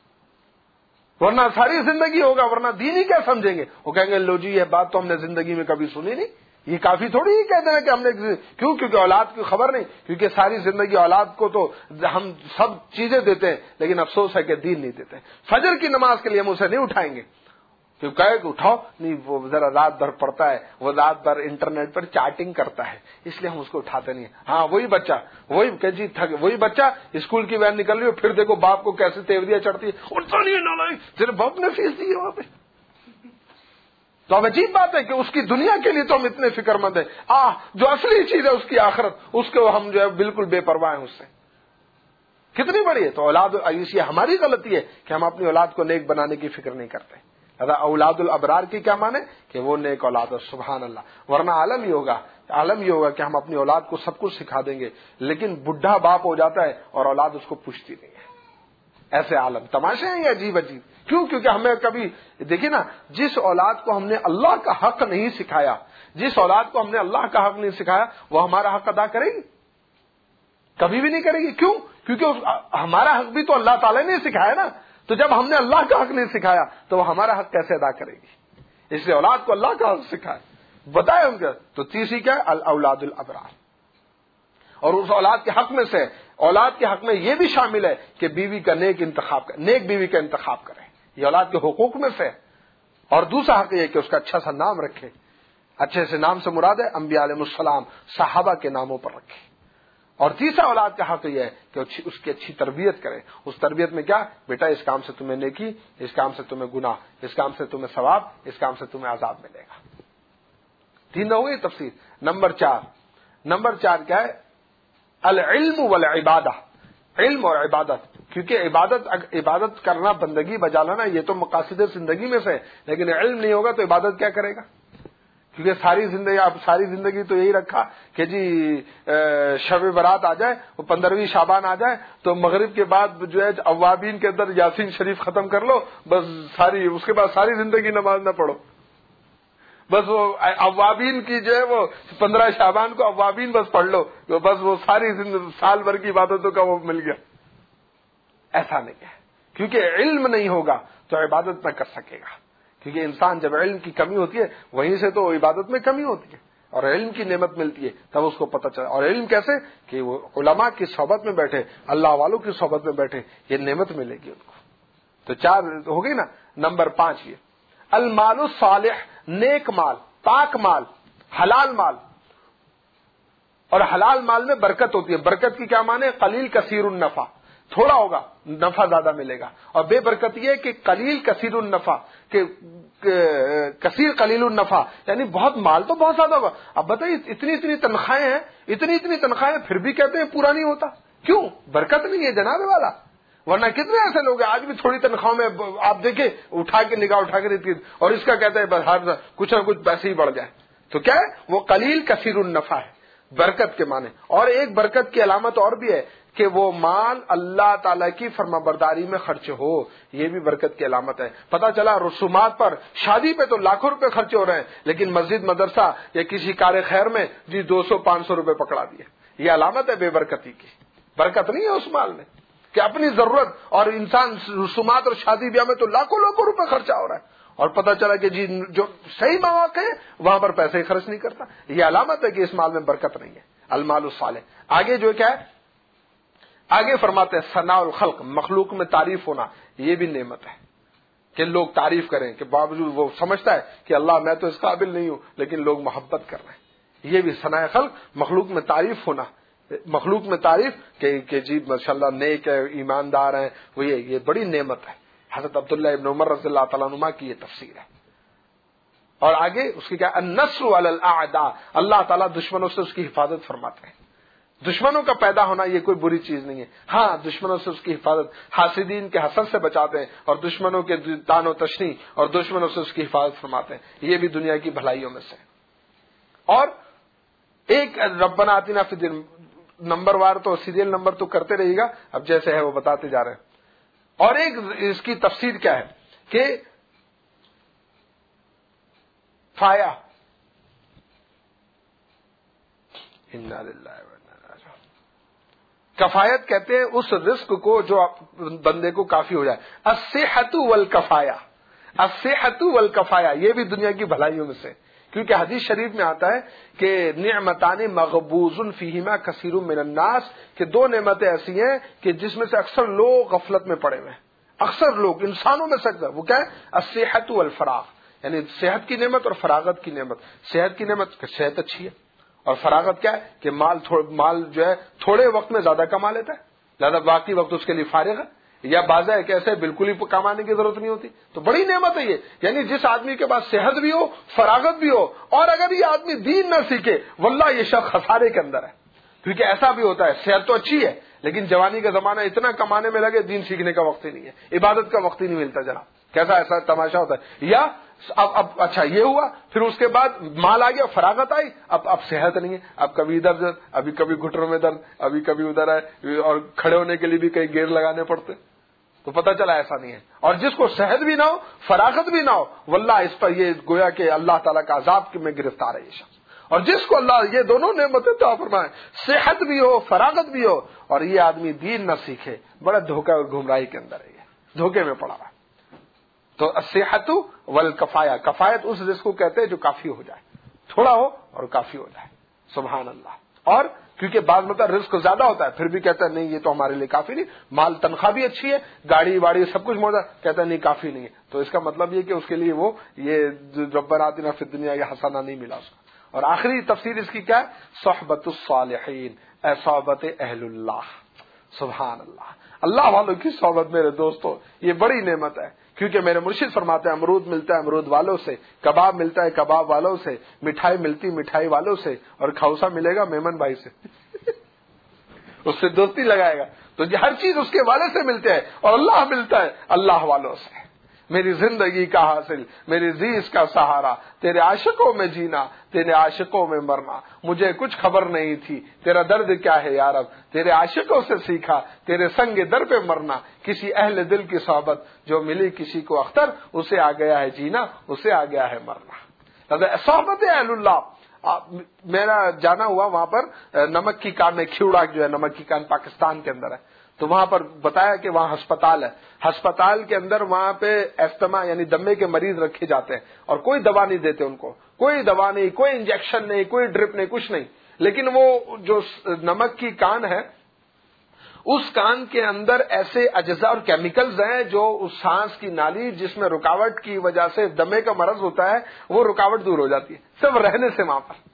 ورنہ ساری زندگی ہوگا، ورنہ دین ہی کیا سمجھیں گے. وہ کہیں گے لو جی یہ بات تو ہم نے زندگی میں کبھی سنی نہیں، یہ کافی تھوڑی ہی کہتے ہیں کہ ہم نے کیونکہ اولاد کی خبر نہیں، کیونکہ ساری زندگی اولاد کو تو ہم سب چیزیں دیتے ہیں لیکن افسوس ہے کہ دین نہیں دیتے. فجر کی نماز کے لیے ہم اسے نہیں اٹھائیں گے، کیوں کہے کہ اٹھاؤ نہیں، وہ ذرا رات بھر پڑھتا ہے، وہ رات بھر انٹرنیٹ پر چیٹنگ کرتا ہے، اس لیے ہم اس کو اٹھاتے نہیں. ہاں وہی بچہ، وہی بچہ اسکول کی وین نکل رہی ہو، پھر دیکھو باپ کو کیسے تیوریاں چڑھتی ہے، اٹھتا نہیں ہے، تیرے باپ نے فیس دی ہے وہاں پہ. تو اب عجیب بات ہے کہ اس کی دنیا کے لیے تو ہم اتنے فکر مند ہیں، جو اصلی چیز ہے اس کی آخرت، اس کو ہم جو ہے بالکل بے پرواہ ہیں اس سے. کتنی بڑی ہے. تو اولاد، یہ ہماری غلطی ہے کہ ہم اپنی اولاد کو نیک بنانے کی فکر نہیں کرتے. اولاد الابرار کی کیا مانے کہ وہ نیک اولاد ہے. سبحان اللہ. ورنہ عالم یہ ہوگا کہ ہم اپنی اولاد کو سب کچھ سکھا دیں گے لیکن بڈھا باپ ہو جاتا ہے اور اولاد اس کو پوچھتی نہیں ہے. ایسے عالم تماشے ہیں یہ عجیب. کیونکہ ہمیں کبھی دیکھیے نا، جس اولاد کو ہم نے اللہ کا حق نہیں سکھایا، جس اولاد کو ہم نے اللہ کا حق نہیں سکھایا، وہ ہمارا حق ادا کرے گی؟ کبھی بھی نہیں کرے گی. کیوں؟ کیونکہ ہمارا حق بھی تو اللہ تعالی نے سکھایا نا. تو جب ہم نے اللہ کا حق نہیں سکھایا تو وہ ہمارا حق کیسے ادا کرے گی؟ اس لیے اولاد کو اللہ کا حق سکھائے، بتائے ان کا. تو تیسری کیا ہے؟ الاولاد الابرار. اور اس اولاد کے حق میں سے، اولاد کے حق میں یہ بھی شامل ہے کہ بیوی کا نیک بیوی کا انتخاب کرے. یہ اولاد کے حقوق میں سے. اور دوسرا حق یہ کہ اس کا اچھا سا نام رکھے. اچھے سے نام سے مراد ہے انبیاء علیہ السلام، صحابہ کے ناموں پر رکھے. اور تیسرا اولاد کا حق یہ ہے کہ اس کی اچھی تربیت کرے. اس تربیت میں کیا؟ بیٹا اس کام سے تمہیں نیکی، اس کام سے تمہیں گناہ، اس کام سے تمہیں ثواب، اس کام سے تمہیں عذاب ملے گا. 3 ہو گئی تفسیر. نمبر 4 کیا ہے؟ العلم والعبادہ. علم اور عبادت. کیونکہ عبادت کرنا، بندگی بجا لانا، یہ تو مقاصد زندگی میں سے ہے، لیکن علم نہیں ہوگا تو عبادت کیا کرے گا؟ کیونکہ ساری زندگی تو یہی رکھا کہ جی شب برات آ جائے، وہ 15ویں شعبان آ جائے تو مغرب کے بعد جو ہے اوابین کے اندر یاسین شریف ختم کر لو، بس اس کے بعد ساری زندگی نماز نہ پڑھو. بس وہ اوابین کی جو ہے وہ 15 شعبان کو اوابین بس پڑھ لو، بس وہ ساری سال بھر کی عبادتوں کا وہ مل گیا. ایسا نہیں ہے. کیونکہ علم نہیں ہوگا تو عبادت نہ کر سکے گا. کیونکہ انسان جب علم کی کمی ہوتی ہے وہیں سے تو عبادت میں کمی ہوتی ہے، اور علم کی نعمت ملتی ہے تب اس کو پتہ چلا. اور علم کیسے؟ کہ وہ علماء کی صحبت میں بیٹھے، اللہ والوں کی صحبت میں بیٹھے، یہ نعمت ملے گی ان کو. تو 4 ہو گئی نا. نمبر 5 یہ المال الصالح، نیک مال، پاک مال، حلال مال. اور حلال مال میں برکت ہوتی ہے. برکت کی کیا معنی؟ قلیل کثیر النفع، تھوڑا ہوگا نفع زیادہ ملے گا. اور بے برکت یہ کہ قلیل کثیر النفع، کہ کثیر قلیل النفع، یعنی بہت مال تو بہت زیادہ ہوگا. اب بتائیے اتنی تنخواہیں ہیں، اتنی تنخواہیں، پھر بھی کہتے ہیں پورا نہیں ہوتا. کیوں؟ برکت نہیں ہے جناب والا. ورنہ کتنے ایسے لوگ ہیں آج بھی تھوڑی تنخواہ میں آپ دیکھیں نگاہ اٹھا کے دیتی، اور اس کا کہتے ہیں کچھ نہ کچھ پیسے ہی بڑھ جائے. تو کیا ہے؟ وہ قلیل کثیر النفع ہے، برکت کے معنی. اور ایک برکت کی علامت اور بھی ہے کہ وہ مال اللہ تعالیٰ کی فرما برداری میں خرچ ہو، یہ بھی برکت کی علامت ہے. پتہ چلا رسومات پر، شادی پہ تو لاکھوں روپے خرچ ہو رہے ہیں، لیکن مسجد مدرسہ یا کسی کار خیر میں 200-500 روپے پکڑا دیے. یہ علامت ہے بے برکتی کی. برکت نہیں ہے اس مال میں کہ اپنی ضرورت، اور انسان رسومات اور شادی بیاہ میں تو لاکھوں روپے خرچہ ہو رہا ہے، اور پتہ چلا کہ جو صحیح مواقع ہے وہاں پر پیسے خرچ نہیں کرتا. یہ علامت ہے کہ اس مال میں برکت نہیں ہے. المال الصالح. آگے جو کیا ہے؟ آگے فرماتے ہیں ثناء الخلق، مخلوق میں تعریف ہونا، یہ بھی نعمت ہے کہ لوگ تعریف کریں، کہ باوجود وہ سمجھتا ہے کہ اللہ میں تو اس قابل نہیں ہوں لیکن لوگ محبت کر رہے ہیں. یہ بھی ثناء خلق، مخلوق میں تعریف ہونا. مخلوق میں تعریف کہ جی ماشاءاللہ نیک ہے، ایماندار ہیں، وہ یہ بڑی نعمت ہے. حضرت عبداللہ ابن عمر رضی اللہ تعالیٰ عنہ کی یہ تفسیر ہے. اور آگے اس کی کیا؟ النصر علی الاعداء، اللہ تعالیٰ دشمنوں سے اس کی حفاظت فرماتے ہیں. دشمنوں کا پیدا ہونا یہ کوئی بری چیز نہیں ہے. ہاں دشمنوں سے اس کی حفاظت، حاسدین کے حسد سے بچاتے ہیں، اور دشمنوں کے طعن و تشنیع اور دشمنوں سے اس کی حفاظت فرماتے ہیں. یہ بھی دنیا کی بھلائیوں میں سے. اور ایک ربنا آتنا فی الدنیا نمبر وار تو سیریل نمبر تو کرتے رہیے گا، اب جیسے ہے وہ بتاتے جا رہے ہیں. اور ایک اس کی تفسیر کیا ہے کہ فایا انا للہ و انا الیہ راجعون. کفایت کہتے ہیں اس رزق کو جو بندے کو کافی ہو جائے. الصحۃ والکفایا، الصحۃ والکفایا یہ بھی دنیا کی بھلائیوں میں سے. کیونکہ حدیث شریف میں آتا ہے کہ نعمتان مغبوز فیہما کثیر من الناس، کہ دو نعمتیں ایسی ہیں کہ جس میں سے اکثر لوگ غفلت میں پڑے ہوئے ہیں. اکثر لوگ انسانوں میں سے اکثر، وہ کیا ہے؟ الصحۃ والفراغ، یعنی صحت کی نعمت اور فراغت کی نعمت. صحت کی نعمت کہ صحت اچھی ہے، اور فراغت کیا ہے کہ مال جو ہے تھوڑے وقت میں زیادہ کما لیتا ہے، زیادہ باقی وقت اس کے لیے فارغ ہے. یا بازا ہے کہ ایسے بالکل ہی کمانے کی ضرورت نہیں ہوتی. تو بڑی نعمت ہے یہ. یعنی جس آدمی کے پاس صحت بھی ہو، فراغت بھی ہو، اور اگر یہ آدمی دین نہ سیکھے، واللہ یہ شخص خسارے کے اندر ہے. کیونکہ ایسا بھی ہوتا ہے صحت تو اچھی ہے لیکن جوانی کا زمانہ اتنا کمانے میں لگے دین سیکھنے کا وقت ہی نہیں ہے، عبادت کا وقت ہی نہیں ملتا. جناب کیسا ایسا تماشا ہوتا ہے. یا اب اچھا یہ ہوا، پھر اس کے بعد مال آ گیا، فراغت آئی، اب صحت نہیں ہے، اب کبھی ادھر درد، ابھی کبھی گھٹنوں میں درد، ابھی کبھی ادھر ہے، اور کھڑے ہونے کے لیے بھی کئی گیئر لگانے پڑتے. تو پتہ چلا ایسا نہیں ہے. اور جس کو صحت بھی نہ ہو، فراغت بھی نہ ہو، واللہ اس پر یہ گویا کہ اللہ تعالیٰ کا عذاب میں گرفتار ہے یہ شخص. اور جس کو اللہ یہ دونوں نعمتیں عطا فرمائے، صحت بھی ہو، فراغت بھی ہو، اور یہ آدمی دین نہ سیکھے، بڑا دھوکہ اور گمراہی کے اندر ہے، یہ دھوکے میں پڑا ہے. تو الصحۃ والکفایا، کفایت اس رزق کو کہتے ہیں جو کافی ہو جائے، تھوڑا ہو اور کافی ہو جائے. سبحان اللہ. اور کیونکہ بعض مطلب رزق زیادہ ہوتا ہے پھر بھی کہتا ہے نہیں یہ تو ہمارے لیے کافی نہیں، مال تنخواہ بھی اچھی ہے، گاڑی واڑی سب کچھ موجود ہے، کہتا ہے نہیں کافی نہیں ہے. تو اس کا مطلب یہ کہ اس کے لیے وہ یہ ربنا آتنا فی الدنیا یہ حسنہ نہیں ملا اس کو. اور آخری تفسیر اس کی کیا ہے؟ صحبت الصالحین، اے صحبت اہل اللہ. سبحان اللہ. اللہ والوں کی صحبت میرے دوستو یہ بڑی نعمت ہے. کیونکہ میرے مرشد فرماتے ہیں امرود ملتا ہے امرود والوں سے، کباب ملتا ہے کباب والوں سے، مٹھائی ملتی مٹھائی والوں سے، اور کھوسا ملے گا میمن بھائی سے. اس سے دوستی لگائے گا. تو ہر چیز اس کے والے سے ملتے ہیں، اور اللہ ملتا ہے اللہ والوں سے. میری زندگی کا حاصل، میری زیست کا سہارا، تیرے عاشقوں میں جینا، تیرے عاشقوں میں مرنا. مجھے کچھ خبر نہیں تھی تیرا درد کیا ہے یا رب، تیرے عاشقوں سے سیکھا، تیرے سنگ در پہ مرنا. کسی اہل دل کی صحبت جو ملی کسی کو اختر، اسے آ گیا ہے جینا، اسے آ گیا ہے مرنا. صحبت اہل اللہ. میرا جانا ہوا وہاں پر نمک کی کان میں، کھیوڑا جو ہے نمک کی کان پاکستان کے اندر ہے. تو وہاں پر بتایا کہ وہاں ہسپتال ہے، ہسپتال کے اندر وہاں پہ استما یعنی دمے کے مریض رکھے جاتے ہیں، اور کوئی دوا نہیں دیتے ان کو، کوئی دوا نہیں، کوئی انجیکشن نہیں، کوئی ڈرپ نہیں، کچھ نہیں. لیکن وہ جو نمک کی کان ہے اس کان کے اندر ایسے اجزاء اور کیمیکلز ہیں جو اس سانس کی نالی جس میں رکاوٹ کی وجہ سے دمے کا مرض ہوتا ہے وہ رکاوٹ دور ہو جاتی ہے صرف رہنے سے وہاں پر.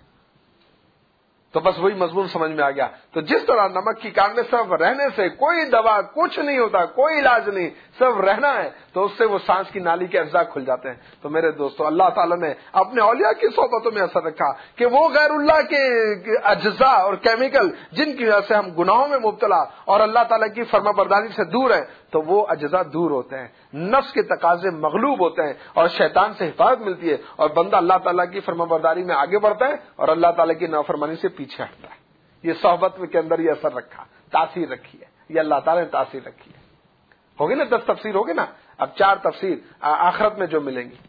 تو بس وہی مضمون سمجھ میں آ گیا. تو جس طرح نمک کی کان میں صرف رہنے سے کوئی دوا کچھ نہیں ہوتا، کوئی علاج نہیں، صرف رہنا ہے، تو اس سے وہ سانس کی نالی کے اجزاء کھل جاتے ہیں. تو میرے دوستو اللہ تعالیٰ نے اپنے اولیاء کی صحبتوں میں اثر رکھا کہ وہ غیر اللہ کے اجزاء اور کیمیکل جن کی وجہ سے ہم گناہوں میں مبتلا اور اللہ تعالیٰ کی فرما برداری سے دور ہیں، تو وہ اجزاء دور ہوتے ہیں، نفس کے تقاضے مغلوب ہوتے ہیں، اور شیطان سے حفاظت ملتی ہے، اور بندہ اللہ تعالیٰ کی فرما برداری میں آگے بڑھتا ہے اور اللہ تعالیٰ کی نافرمانی سے پیچھے ہٹتا ہے. یہ صحبت کے اندر یہ اثر رکھا، تاثیر رکھی ہے، یہ اللہ تعالیٰ نے تاثیر رکھی ہے. ہوگی نا 10 تفسیر ہوگی نا. اب 4 تفسیر آخرت میں جو ملیں گی.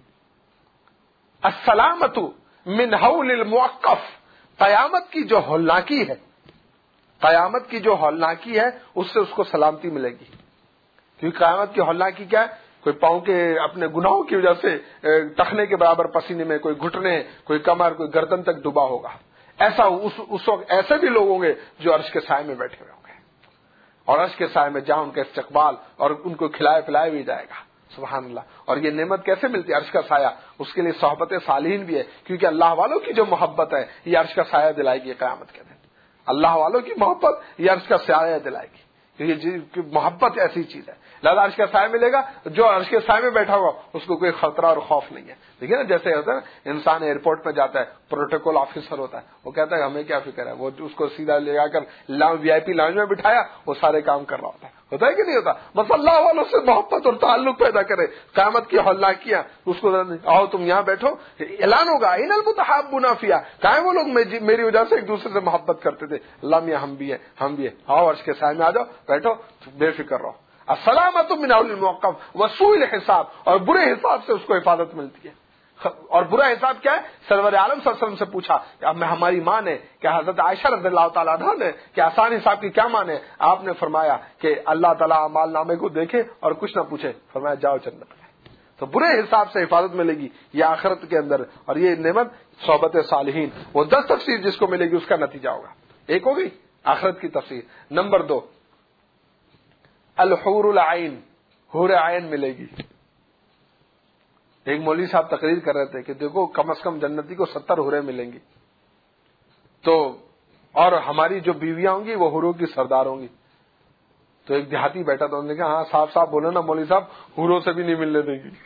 السلامت من حول الموقف، قیامت کی جو ہولناکی ہے، قیامت کی جو ہولناکی ہے اس سے اس کو سلامتی ملے گی. کیونکہ قیامت کی ہولناکی کیا ہے؟ کوئی پاؤں کے اپنے گناہوں کی وجہ سے ٹخنے کے برابر پسینے میں، کوئی گھٹنے، کوئی کمر، کوئی گردن تک ڈوبا ہوگا. ایسا اس وقت ایسے بھی لوگ ہوں گے جو عرش کے سائے میں بیٹھے ہوئے ہوں گے، اور عرش کے سائے میں جہاں ان کا استقبال اور ان کو کھلائے پلائے بھی جائے گا. سبحان اللہ. اور یہ نعمت کیسے ملتی ہے؟ عرش کا سایہ. اس کے لیے صحبت صالحین بھی ہے، کیونکہ اللہ والوں کی جو محبت ہے یہ عرش کا سایہ دلائے گی قیامت کے دن. اللہ والوں کی محبت یہ عرش کا سایہ دلائے گی. یہ محبت ایسی چیز ہے. لہٰذا عرش کا سایہ ملے گا, جو عرش کے سائے میں بیٹھا ہوگا اس کو کوئی خطرہ اور خوف نہیں ہے. دیکھیے نا جیسے ہوتا ہے انسان ایئرپورٹ پہ جاتا ہے, پروٹوکول آفیسر ہوتا ہے, وہ کہتا ہے ہمیں کیا فکر ہے, وہ اس کو سیدھا لے جا کر VIP لاؤنج میں بٹھایا, وہ سارے کام کر رہا ہوتا ہے کہ نہیں ہوتا. بس اللہ والوں سے محبت اور تعلق پیدا کرے, قیامت کی ہولناکیاں اس کو آؤ تم یہاں بیٹھو, اعلان ہوگا این المتحابون فیہا, کہاں وہ لوگ میری وجہ سے ایک دوسرے سے محبت کرتے تھے, اللہ میاں ہم بھی ہیں, آؤ عرش کے سائے میں آ جاؤ, بیٹھو, بے فکر رہو. السلامۃ من اول الموقف وسوء الحساب, اور برے حساب سے اس کو حفاظت ملتی ہے. اور برا حساب کیا ہے؟ سرور عالم صلی اللہ علیہ وسلم سے پوچھا اب میں ہماری ماں نے کہ حضرت عائشہ رضی اللہ تعالیٰ عنہا نے کہ آسان حساب کی کیا مانے, آپ نے فرمایا کہ اللہ تعالیٰ اعمال نامے کو دیکھے اور کچھ نہ پوچھے, فرمایا جاؤ جنت میں. تو برے حساب سے حفاظت ملے گی یہ آخرت کے اندر, اور یہ نعمت صحبت صالحین, وہ 10 تفسیر جس کو ملے گی اس کا نتیجہ ہوگا. ایک ہوگی آخرت کی تفسیر. نمبر 2 الحور العین, حور عین ملے گی. ایک مولوی صاحب تقریر کر رہے تھے کہ دیکھو کم از کم جنتی کو 70 حوریں ملیں گی, تو اور ہماری جو بیویاں ہوں گی وہ حوروں کی سردار ہوں گی. تو ایک دیہاتی بیٹھا تھا, انہوں نے کہا ہاں صاحب صاحب بولو نا مولوی صاحب, حوروں سے بھی نہیں ملنے دیں گی.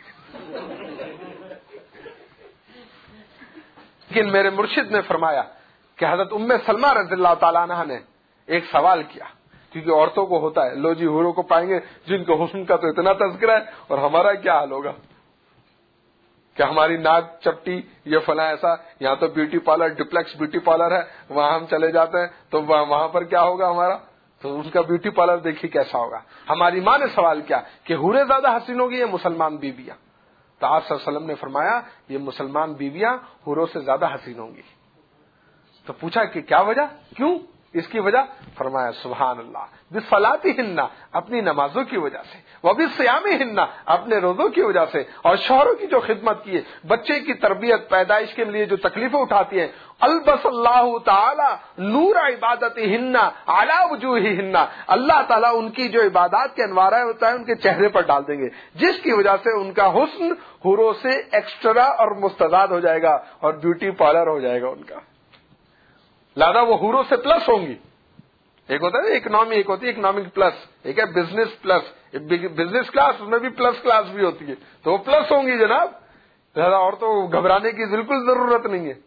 لیکن میرے مرشد نے فرمایا کہ حضرت ام سلمہ رضی اللہ تعالیٰ عنہا نے ایک سوال کیا, کیونکہ عورتوں کو ہوتا ہے لو جی حوروں کو پائیں گے جن کو حسن کا تو اتنا تذکرہ ہے, اور ہمارا کیا حال ہوگا کہ ہماری ناک چپٹی یہ فلاں ایسا, یہاں تو beauty parlour duplex beauty parlour ہے, وہاں ہم چلے جاتے ہیں تو وہاں پر کیا ہوگا ہمارا, تو ان کا بیوٹی پارلر دیکھیے کیسا ہوگا. ہماری ماں نے سوال کیا کہ حوریں زیادہ حسین ہوگی یا مسلمان بیویاں, تو آپ صلی اللہ علیہ وسلم نے فرمایا یہ مسلمان بیویاں حوروں سے زیادہ حسین ہوں گی. تو پوچھا کہ کیا وجہ, کیوں, اس کی وجہ فرمایا سبحان اللہ بصلاتہن, اپنی نمازوں کی وجہ سے, وبصیامہن, اپنے روزوں کی وجہ سے, اور شوہروں کی جو خدمت کی ہے, بچے کی تربیت پیدائش کے لیے جو تکلیفیں اٹھاتی ہیں, البس اللہ تعالی نور عبادتہن علی وجوہہن, اللہ تعالیٰ ان کی جو عبادات کے انوار ہوتا ہے ان کے چہرے پر ڈال دیں گے, جس کی وجہ سے ان کا حسن حوروں سے ایکسٹرا اور مستزاد ہو جائے گا اور بیوٹی پارلر ہو جائے گا ان کا. لہذا وہ حوروں سے پلس ہوں گی. ایک ہوتا ہے اکنامی, ایک ہوتی ہے اکنامک پلس, ایک ہے بزنس پلس, بزنس کلاس, اس میں بھی پلس کلاس بھی ہوتی ہے, تو وہ پلس ہوں گی جناب. لہذا اور تو گھبرانے کی بالکل ضرورت نہیں ہے.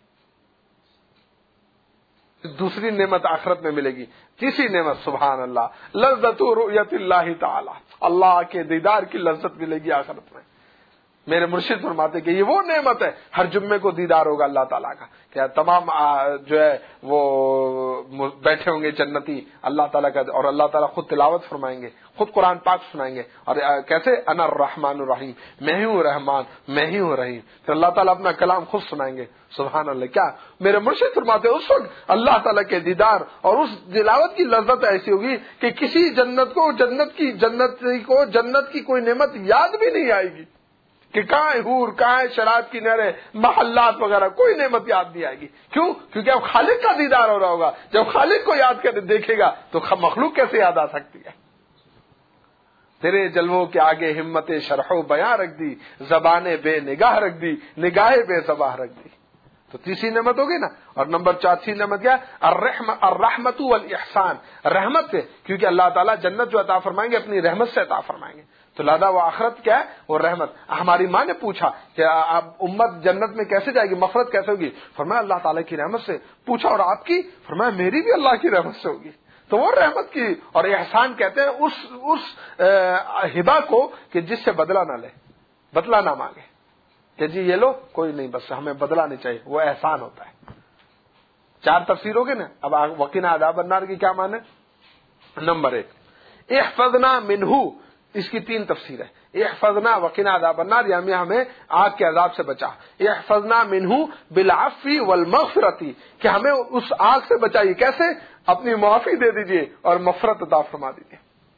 دوسری نعمت آخرت میں ملے گی. تیسری نعمت سبحان اللہ لذت رؤیت اللہ تعالی, اللہ کے دیدار کی لذت ملے گی آخرت میں. میرے مرشد فرماتے کہ یہ وہ نعمت ہے, ہر جمعے کو دیدار ہوگا اللہ تعالیٰ کا, کہ تمام جو ہے وہ بیٹھے ہوں گے جنتی اللہ تعالیٰ کا, اور اللہ تعالیٰ خود تلاوت فرمائیں گے, خود قرآن پاک سنائیں گے, اور کیسے انا الرحمن الرحیم, میں ہی ہوں رحمان, میں ہی ہوں رحیم. پھر اللہ تعالیٰ اپنا کلام خود سنائیں گے. سبحان اللہ. کیا میرے مرشد فرماتے اس وقت اللہ تعالیٰ کے دیدار اور اس تلاوت کی لذت ایسی ہوگی کہ کسی جنت کو جنت کی کوئی نعمت یاد بھی نہیں آئے گی, کہ کہاں حور, کہاں شراب کی نہریں, محلات وغیرہ, کوئی نعمت یاد نہیں آئے گی. کیوں؟ کیونکہ اب خالق کا دیدار ہو رہا ہوگا. جب خالق کو یاد کر دیکھے گا تو مخلوق کیسے یاد آ سکتی ہے. تیرے جلووں کے آگے ہمت شرح و بیاں رکھ دی, زبان بے نگاہ رکھ دی, نگاہ بے زباں رکھ دی. تو تیسری نعمت ہوگی نا. اور نمبر 4 نعمت کیا, الرحمت والاحسان, رحمت سے, کیونکہ اللہ تعالیٰ جنت جو عطا فرمائیں گے اپنی رحمت سے عطا فرمائیں گے. تو لہذا وہ آخرت کیا ہے, وہ رحمت. ہماری ماں نے پوچھا کہ اب امت جنت میں کیسے جائے گی, مغفرت کیسے ہوگی, فرمایا اللہ تعالیٰ کی رحمت سے. پوچھا اور آپ کی, فرمایا میری بھی اللہ کی رحمت سے ہوگی. تو وہ رحمت کی, اور احسان کہتے ہیں اس ہبہ کو کہ جس سے بدلہ نہ لے, بدلہ نہ مانگے, کہ جی یہ لو کوئی نہیں, بس ہمیں بدلہ نہیں چاہیے, وہ احسان ہوتا ہے. 4 تفسیر ہوگی نا. اب وقنا عذاب النار کی کیا معنی. نمبر 1 احفظنا منہ, اس کی 3 تفسیر ہے. احفظنا وقنا عذاب النار, یعنی ہمیں آگ کے عذاب سے بچا. احفظنا منہ بالعفو والمغفرۃ, کہ ہمیں اس آگ سے بچائیے. کیسے؟ اپنی معافی دے دیجئے اور مغفرت عطا فرما دیجئے.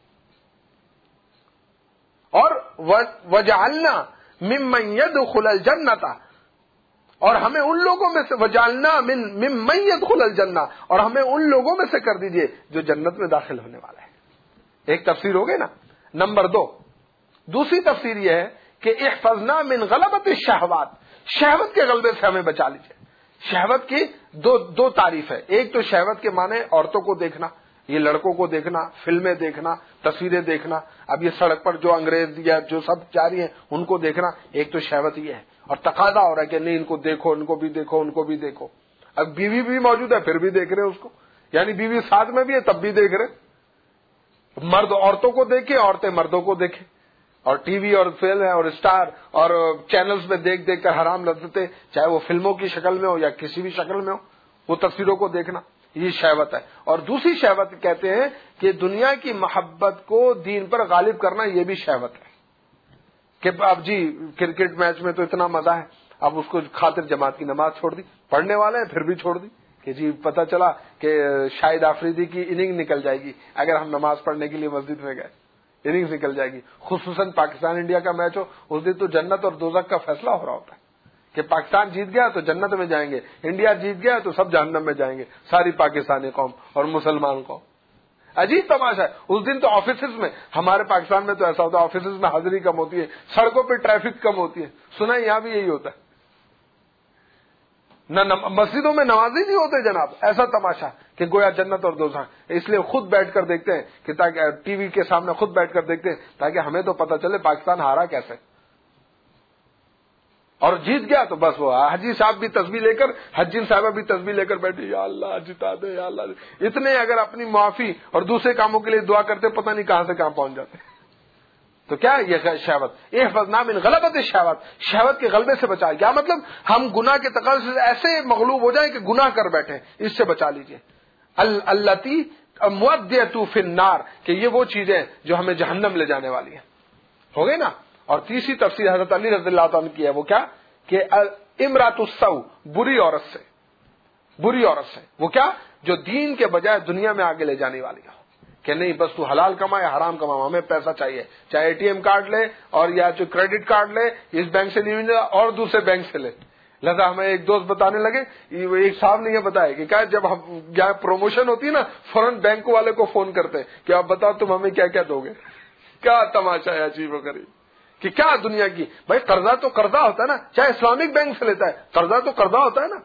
اور وجعلنا ممن يدخل الجنۃ, اور ہمیں ان لوگوں میں سے, وجعلنا ممن يدخل الجنہ, اور ہمیں ان لوگوں میں سے کر دیجئے جو جنت میں داخل ہونے والے ہیں. ایک تفسیر ہو گئی نا. نمبر 2 دوسری تفسیر یہ ہے کہ احفظنا من غلبۃ الشہوات, شہوت کے غلبے سے ہمیں بچا لیجئے. شہوت کی دو تعریف ہے. ایک تو شہوت کے معنی عورتوں کو دیکھنا, یہ لڑکوں کو دیکھنا، فلمیں دیکھنا، تصویریں دیکھنا، اب یہ سڑک پر جو انگریز یا جو سب جاری ہیں ان کو دیکھنا، ایک تو شہوت یہ ہے، اور تقاضا ہو رہا ہے کہ نہیں ان کو دیکھو، ان کو بھی دیکھو، ان کو بھی دیکھو. اب بیوی بھی موجود ہے پھر بھی دیکھ رہے اس کو، یعنی بیوی ساتھ میں بھی ہے تب بھی دیکھ رہے. مرد عورتوں کو دیکھے، عورتیں مردوں کو دیکھیں، اور ٹی وی اور فلم اور اسٹار اور چینلز میں دیکھ دیکھ کر حرام لذتیں، چاہے وہ فلموں کی شکل میں ہو یا کسی بھی شکل میں ہو، وہ تصویروں کو دیکھنا، یہ شہوت ہے. اور دوسری شہوت کہتے ہیں کہ دنیا کی محبت کو دین پر غالب کرنا، یہ بھی شہوت ہے. کہ اب جی کرکٹ میچ میں تو اتنا مزہ ہے، اب اس کو خاطر جماعت کی نماز چھوڑ دی، پڑھنے والے ہیں پھر بھی چھوڑ دی کہ جی پتہ چلا کہ شاہد آفریدی کی اننگ نکل جائے گی اگر ہم نماز پڑھنے کے لیے مسجد میں گئے، اننگز نکل جائے گی. خصوصاً پاکستان انڈیا کا میچ ہو، اس دن تو جنت اور دوزخ کا فیصلہ ہو رہا ہوتا ہے کہ پاکستان جیت گیا تو جنت میں جائیں گے، انڈیا جیت گیا تو سب جہنم میں جائیں گے، ساری پاکستانی قوم اور مسلمان قوم. عجیب تماشا ہے. اس دن تو آفیسز میں، ہمارے پاکستان میں تو ایسا ہوتا ہے آفیسز میں حاضری کم ہوتی ہے، سڑکوں پہ ٹریفک کم ہوتی ہے. سنا ہے یہاں بھی یہی ہوتا ہے، نہ مسجدوں میں نمازی نہیں ہوتے جناب. ایسا تماشا کہ گویا جنت اور دوزخ. اس لیے خود بیٹھ کر دیکھتے ہیں کہ تاکہ ٹی وی کے سامنے خود بیٹھ کر دیکھتے ہیں تاکہ ہمیں تو پتہ چلے پاکستان ہارا کیسے، اور جیت گیا تو بس وہ حاجی صاحب بھی تسبیح لے کر، حجین صاحبہ بھی تسبیح لے کر بیٹھے، یا اللہ جتا دے یا اللہ. اتنے اگر اپنی معافی اور دوسرے کاموں کے لیے دعا کرتے پتہ نہیں کہاں سے کہاں پہنچ جاتے. تو کیا یہ شہوت، احفظنا من غلبۃ الشہوات، شہوت کے غلبے سے بچا. کیا مطلب؟ ہم گناہ کے تقاضے سے ایسے مغلوب ہو جائیں کہ گناہ کر بیٹھے، اس سے بچا لیجئے. التی مودیۃ فی النار، کہ یہ وہ چیزیں جو ہمیں جہنم لے جانے والی ہیں. ہو گئی نا. اور تیسری تفسیر حضرت علی رضی اللہ تعالیٰ کی ہے، وہ کیا کہ امرات السوء، بری عورت سے، بری عورت سے. وہ کیا؟ جو دین کے بجائے دنیا میں آگے لے جانے والی ہو، کہ نہیں بس تو حلال کما یا حرام کما، ہمیں پیسہ چاہیے، چاہے اے ٹی ایم کارڈ لے اور یا جو کریڈٹ کارڈ لے، اس بینک سے نہیں اور دوسرے بینک سے لے. لہذا ہمیں ایک دوست بتانے لگے، ایک صاحب نے یہ بتایا کہ کیا جب ہم یہاں پروموشن ہوتی ہے نا، فوراً بینک والے کو فون کرتے ہیں کہ آپ بتاؤ تم ہمیں کیا کیا دو گے. کیا تماشا ہے عجیب و غریب کہ کیا دنیا کی. بھائی قرضہ تو قرضہ ہوتا ہے نا، چاہے اسلامک بینک سے لیتا ہے قرضہ تو قرضہ ہوتا ہے نا.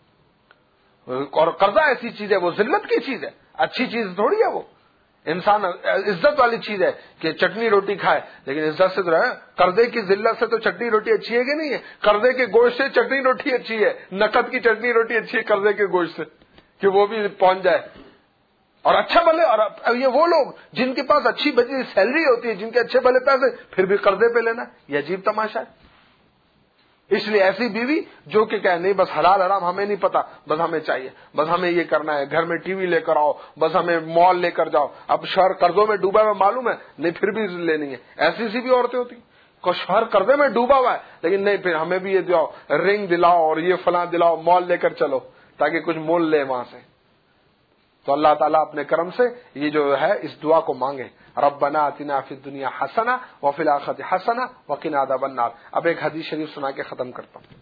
اور قرضہ ایسی چیز ہے، وہ ذلت کی چیز ہے، اچھی چیز تھوڑی ہے. وہ انسان عزت والی چیز ہے کہ چٹنی روٹی کھائے، لیکن عزت سے تو رہے. قرضے کی ذلت سے تو چٹنی روٹی اچھی ہے کہ نہیں ہے؟ قرضے کے گوشت سے چٹنی روٹی اچھی ہے، نقد کی چٹنی روٹی اچھی ہے قرضے کے گوشت سے، کہ وہ بھی پہنچ جائے اور اچھا بھلے. اور یہ وہ لوگ جن کے پاس اچھی بچی سیلری ہوتی ہے، جن کے اچھے بھلے پیسے، پھر بھی قرضے پہ لینا، یہ عجیب تماشا ہے. اس لیے ایسی بیوی جو کہ کہے نہیں بس حلال حرام ہمیں نہیں پتا، بس ہمیں چاہیے، بس ہمیں یہ کرنا ہے، گھر میں ٹی وی لے کر آؤ، بس ہمیں مال لے کر جاؤ. اب شوہر قرضوں میں ڈوبا ہوا معلوم ہے، نہیں پھر بھی لینی ہے. ایسی سی بھی عورتیں ہوتی کو شوہر قرضے میں ڈوبا ہوا ہے لیکن نہیں پھر ہمیں بھی یہ دلاؤ، رنگ دلاؤ اور یہ فلاں دلاؤ، مال لے کر چلو تاکہ کچھ مول لے وہاں سے. تو اللہ تعالیٰ اپنے کرم سے یہ جو ہے اس دعا کو مانگے، ربنا آتنا فی الدنیا حسنہ وفی الآخرۃ حسنہ وقنا عذاب النار. اب ایک حدیث شریف سنا کے ختم کرتا ہوں.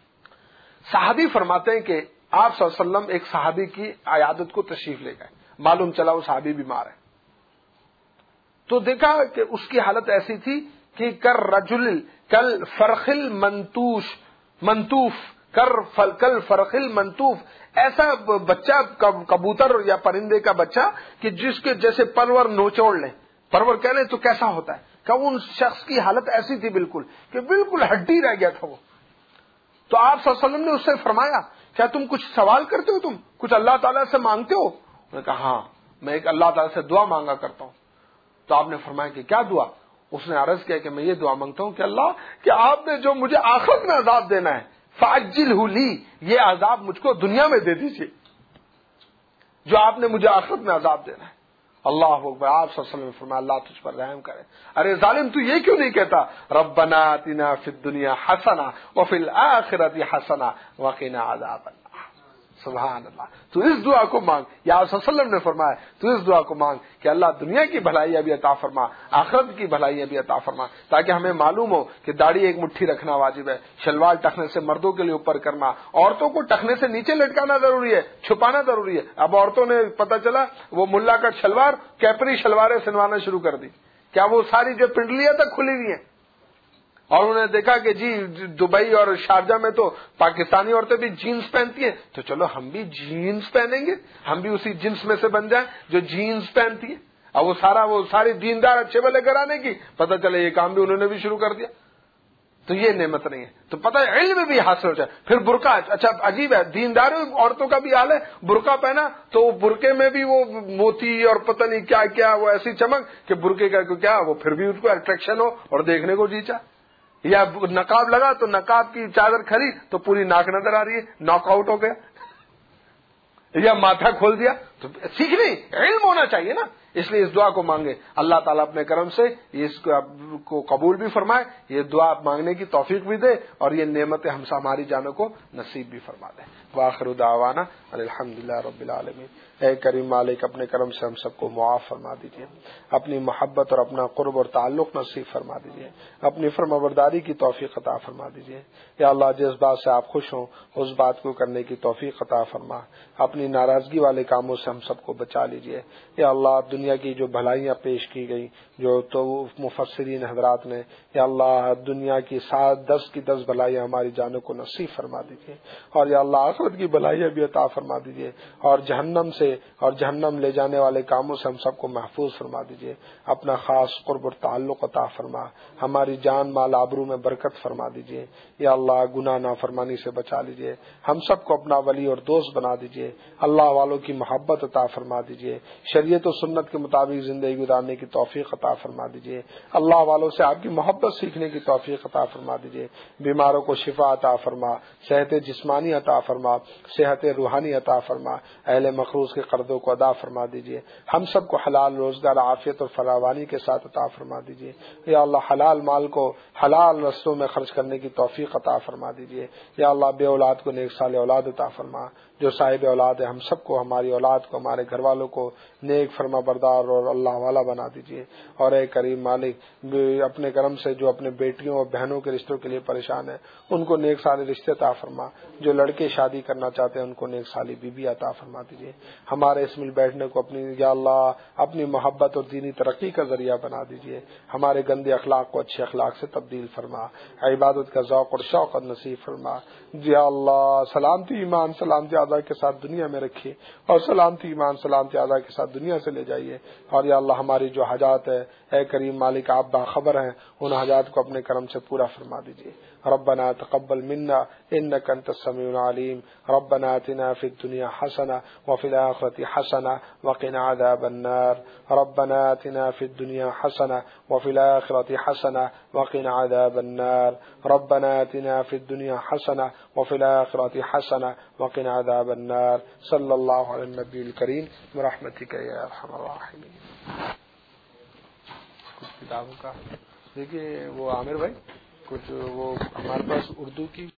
صحابی فرماتے ہیں کہ آپ صلی اللہ علیہ وسلم ایک صحابی کی عیادت کو تشریف لے گئے، معلوم چلا وہ صحابی بیمار ہے. تو دیکھا کہ اس کی حالت ایسی تھی کہ کل فرخل منتوف کل فرخل منتوف، ایسا بچہ کبوتر یا پرندے کا بچہ کہ جس کے جیسے پرور نوچوڑ لیں، پرور کہہ لیں تو کیسا ہوتا ہے، کہ ان شخص کی حالت ایسی تھی بالکل کہ بالکل ہڈی رہ گیا تھا وہ. تو آپ صلی اللہ علیہ وسلم نے اس سے فرمایا کیا تم کچھ سوال کرتے ہو، تم کچھ اللہ تعالیٰ سے مانگتے ہو؟ انہوں نے کہا ہاں میں ایک اللہ تعالیٰ سے دعا مانگا کرتا ہوں. تو آپ نے فرمایا کہ کیا دعا؟ اس نے عرض کیا کہ میں یہ دعا مانگتا ہوں کہ اللہ کہ آپ نے جو مجھے آخرت میں عذاب دینا ہے فاجلہ لی، یہ عذاب مجھ کو دنیا میں دے دیجیے جو آپ نے مجھے آخرت میں عذاب دینا ہے. اللہ اکبر. آپ صلی اللہ علیہ وسلم نے فرمایا اللہ تجھ پر رحم کرے. ارے ظالم تو یہ کیوں نہیں کہتا ربنا آتنا فی الدنیا حسنہ وفی الآخرۃ حسنہ وقنا عذاب النار. سبحان اللہ. تو اس دعا کو مانگ، یا آپ صلی اللہ علیہ وسلم نے فرمایا تو اس دعا کو مانگ کہ اللہ دنیا کی بھلائیاں بھی عطا فرما، آخرت کی بھلائیاں بھی عطا فرما، تاکہ ہمیں معلوم ہو کہ داڑھی ایک مٹھی رکھنا واجب ہے، شلوار ٹخنے سے مردوں کے لیے اوپر کرنا، عورتوں کو ٹخنے سے نیچے لٹکانا ضروری ہے، چھپانا ضروری ہے. اب عورتوں نے پتہ چلا وہ ملا کٹ شلوار کیپری شلواریں سنوانا شروع کر دی. کیا وہ ساری جو پنڈلیاں تک کھلی ہوئی ہیں؟ اور انہوں نے دیکھا کہ جی دبئی اور شارجہ میں تو پاکستانی عورتیں بھی جینز پہنتی ہیں، تو چلو ہم بھی جینز پہنیں گے، ہم بھی اسی جنس میں سے بن جائیں جو جینز پہنتی ہے. اور وہ ساری دیندار اچھے بھلے گھرانے کی، پتہ چلے یہ کام بھی انہوں نے بھی شروع کر دیا. تو یہ نعمت نہیں ہے. تو پتہ ہے علم بھی حاصل ہو جائے. پھر برقع، اچھا عجیب ہے، دیندار عورتوں کا بھی حال ہے. برقع پہنا تو برقعے میں بھی وہ موتی اور پتہ نہیں کیا کیا وہ ایسی چمک کہ برقعے کا کیا وہ پھر بھی اس کو اٹریکشن ہو اور دیکھنے کو جی چاہے. یا نقاب لگا تو نقاب کی چادر کھلی تو پوری ناک نظر آ رہی ہے، ناک آؤٹ ہو گیا. یا ماتھا کھول دیا. تو سیکھنے علم ہونا چاہیے نا. اس لیے اس دعا کو مانگے. اللہ تعالیٰ اپنے کرم سے اس کو قبول بھی فرمائے، یہ دعا مانگنے کی توفیق بھی دے، اور یہ نعمتیں ہماری جانوں کو نصیب بھی فرما دے. وآخر دعوانا الحمدللہ رب العالمین. اے کریم مالک، اپنے کرم سے ہم سب کو معاف فرما دیجیے، اپنی محبت اور اپنا قرب اور تعلق نصیب فرما دیجیے، اپنی فرمانبرداری کی توفیق عطا فرما دیجیے. یا اللہ، جس بات سے آپ خوش ہوں اس بات کو کرنے کی توفیق عطا فرما. اپنی ناراضگی والے کاموں سے ہم سب کو بچا لیجیے. یا اللہ، دنیا کی جو بھلائیاں پیش کی گئی جو تو مفسرین حضرات نے، یا اللہ دنیا کی 10 کی 10 بھلائیاں ہماری جانوں کو نصیب فرما دیجیے. اور یا اللہ آخرت کی بھلائیاں بھی عطا فرما دیجیے، اور جہنم سے اور جہنم لے جانے والے کاموں سے ہم سب کو محفوظ فرما دیجیے. اپنا خاص قرب اور تعلق عطا فرما. ہماری جان مال آبرو میں برکت فرما دیجیے. یا اللہ گناہ نافرمانی سے بچا لیجیے. ہم سب کو اپنا ولی اور دوست بنا دیجیے. اللہ والوں کی محبت عطا فرما دیجیے. شریعت و سنت کے مطابق زندگی گزارنے کی توفیق عطا فرما دیجیے. اللہ والوں سے آپ کی محبت سیکھنے کی توفیق عطا فرما دیجیے. بیماروں کو شفا عطا فرما، صحت جسمانی عطا فرما، صحت روحانی عطا فرما. اہل مقروض کے قرضوں کو ادا فرما دیجیے. ہم سب کو حلال روزگار، عافیت اور فراوانی کے ساتھ عطا فرما دیجیے. یا اللہ حلال مال کو حلال رستوں میں خرچ کرنے کی توفیق عطا فرما دیجیے. یا اللہ بے اولاد کو نیک صالح اولاد عطا فرما. جو صاحب اولاد ہے ہم سب کو، ہماری اولاد کو، ہمارے گھر والوں کو نیک فرما بردار اور اللہ والا بنا دیجیے. اور اے کریم مالک، اپنے کرم سے جو اپنے بیٹیوں اور بہنوں کے رشتوں کے لیے پریشان ہیں ان کو نیک صالح رشتے عطا فرما. جو لڑکے شادی کرنا چاہتے ہیں ان کو نیک صالح بیوی عطا فرما دیجیے. ہمارے اس مل بیٹھنے کو یا اللہ اپنی محبت اور دینی ترقی کا ذریعہ بنا دیجیے. ہمارے گندے اخلاق کو اچھے اخلاق سے تبدیل فرما. عبادت کا ذوق اور شوق نصیب فرما. یا اللہ سلامتی ایمان سلامتی اعضاء کے ساتھ دنیا میں رکھیے، اور سلامتی ایمان سلامتی اعضاء کے ساتھ دنیا سے لے جائیے. اور یا اللہ ہماری جو حاجات ہے اے کریم مالک آپ باخبر ہیں، ان حاجات کو اپنے کرم سے پورا فرما دیجیے. ربنا تقبل منا انك انت السميع العليم. ربنا آتنا في الدنيا حسنة وفي الآخرة حسنة وقنا عذاب النار. ربنا آتنا في الدنيا حسنة وفي الآخرة حسنة وقنا عذاب النار. ربنا آتنا في الدنيا حسنة وفي الآخرة حسنة وقنا عذاب النار. صلى الله على النبي الكريم برحمتك يا أرحم الراحمين. کچھ کتابوں کا دیکھیے وہ عامر بھائی، کچھ وہ ہمارے پاس اردو کی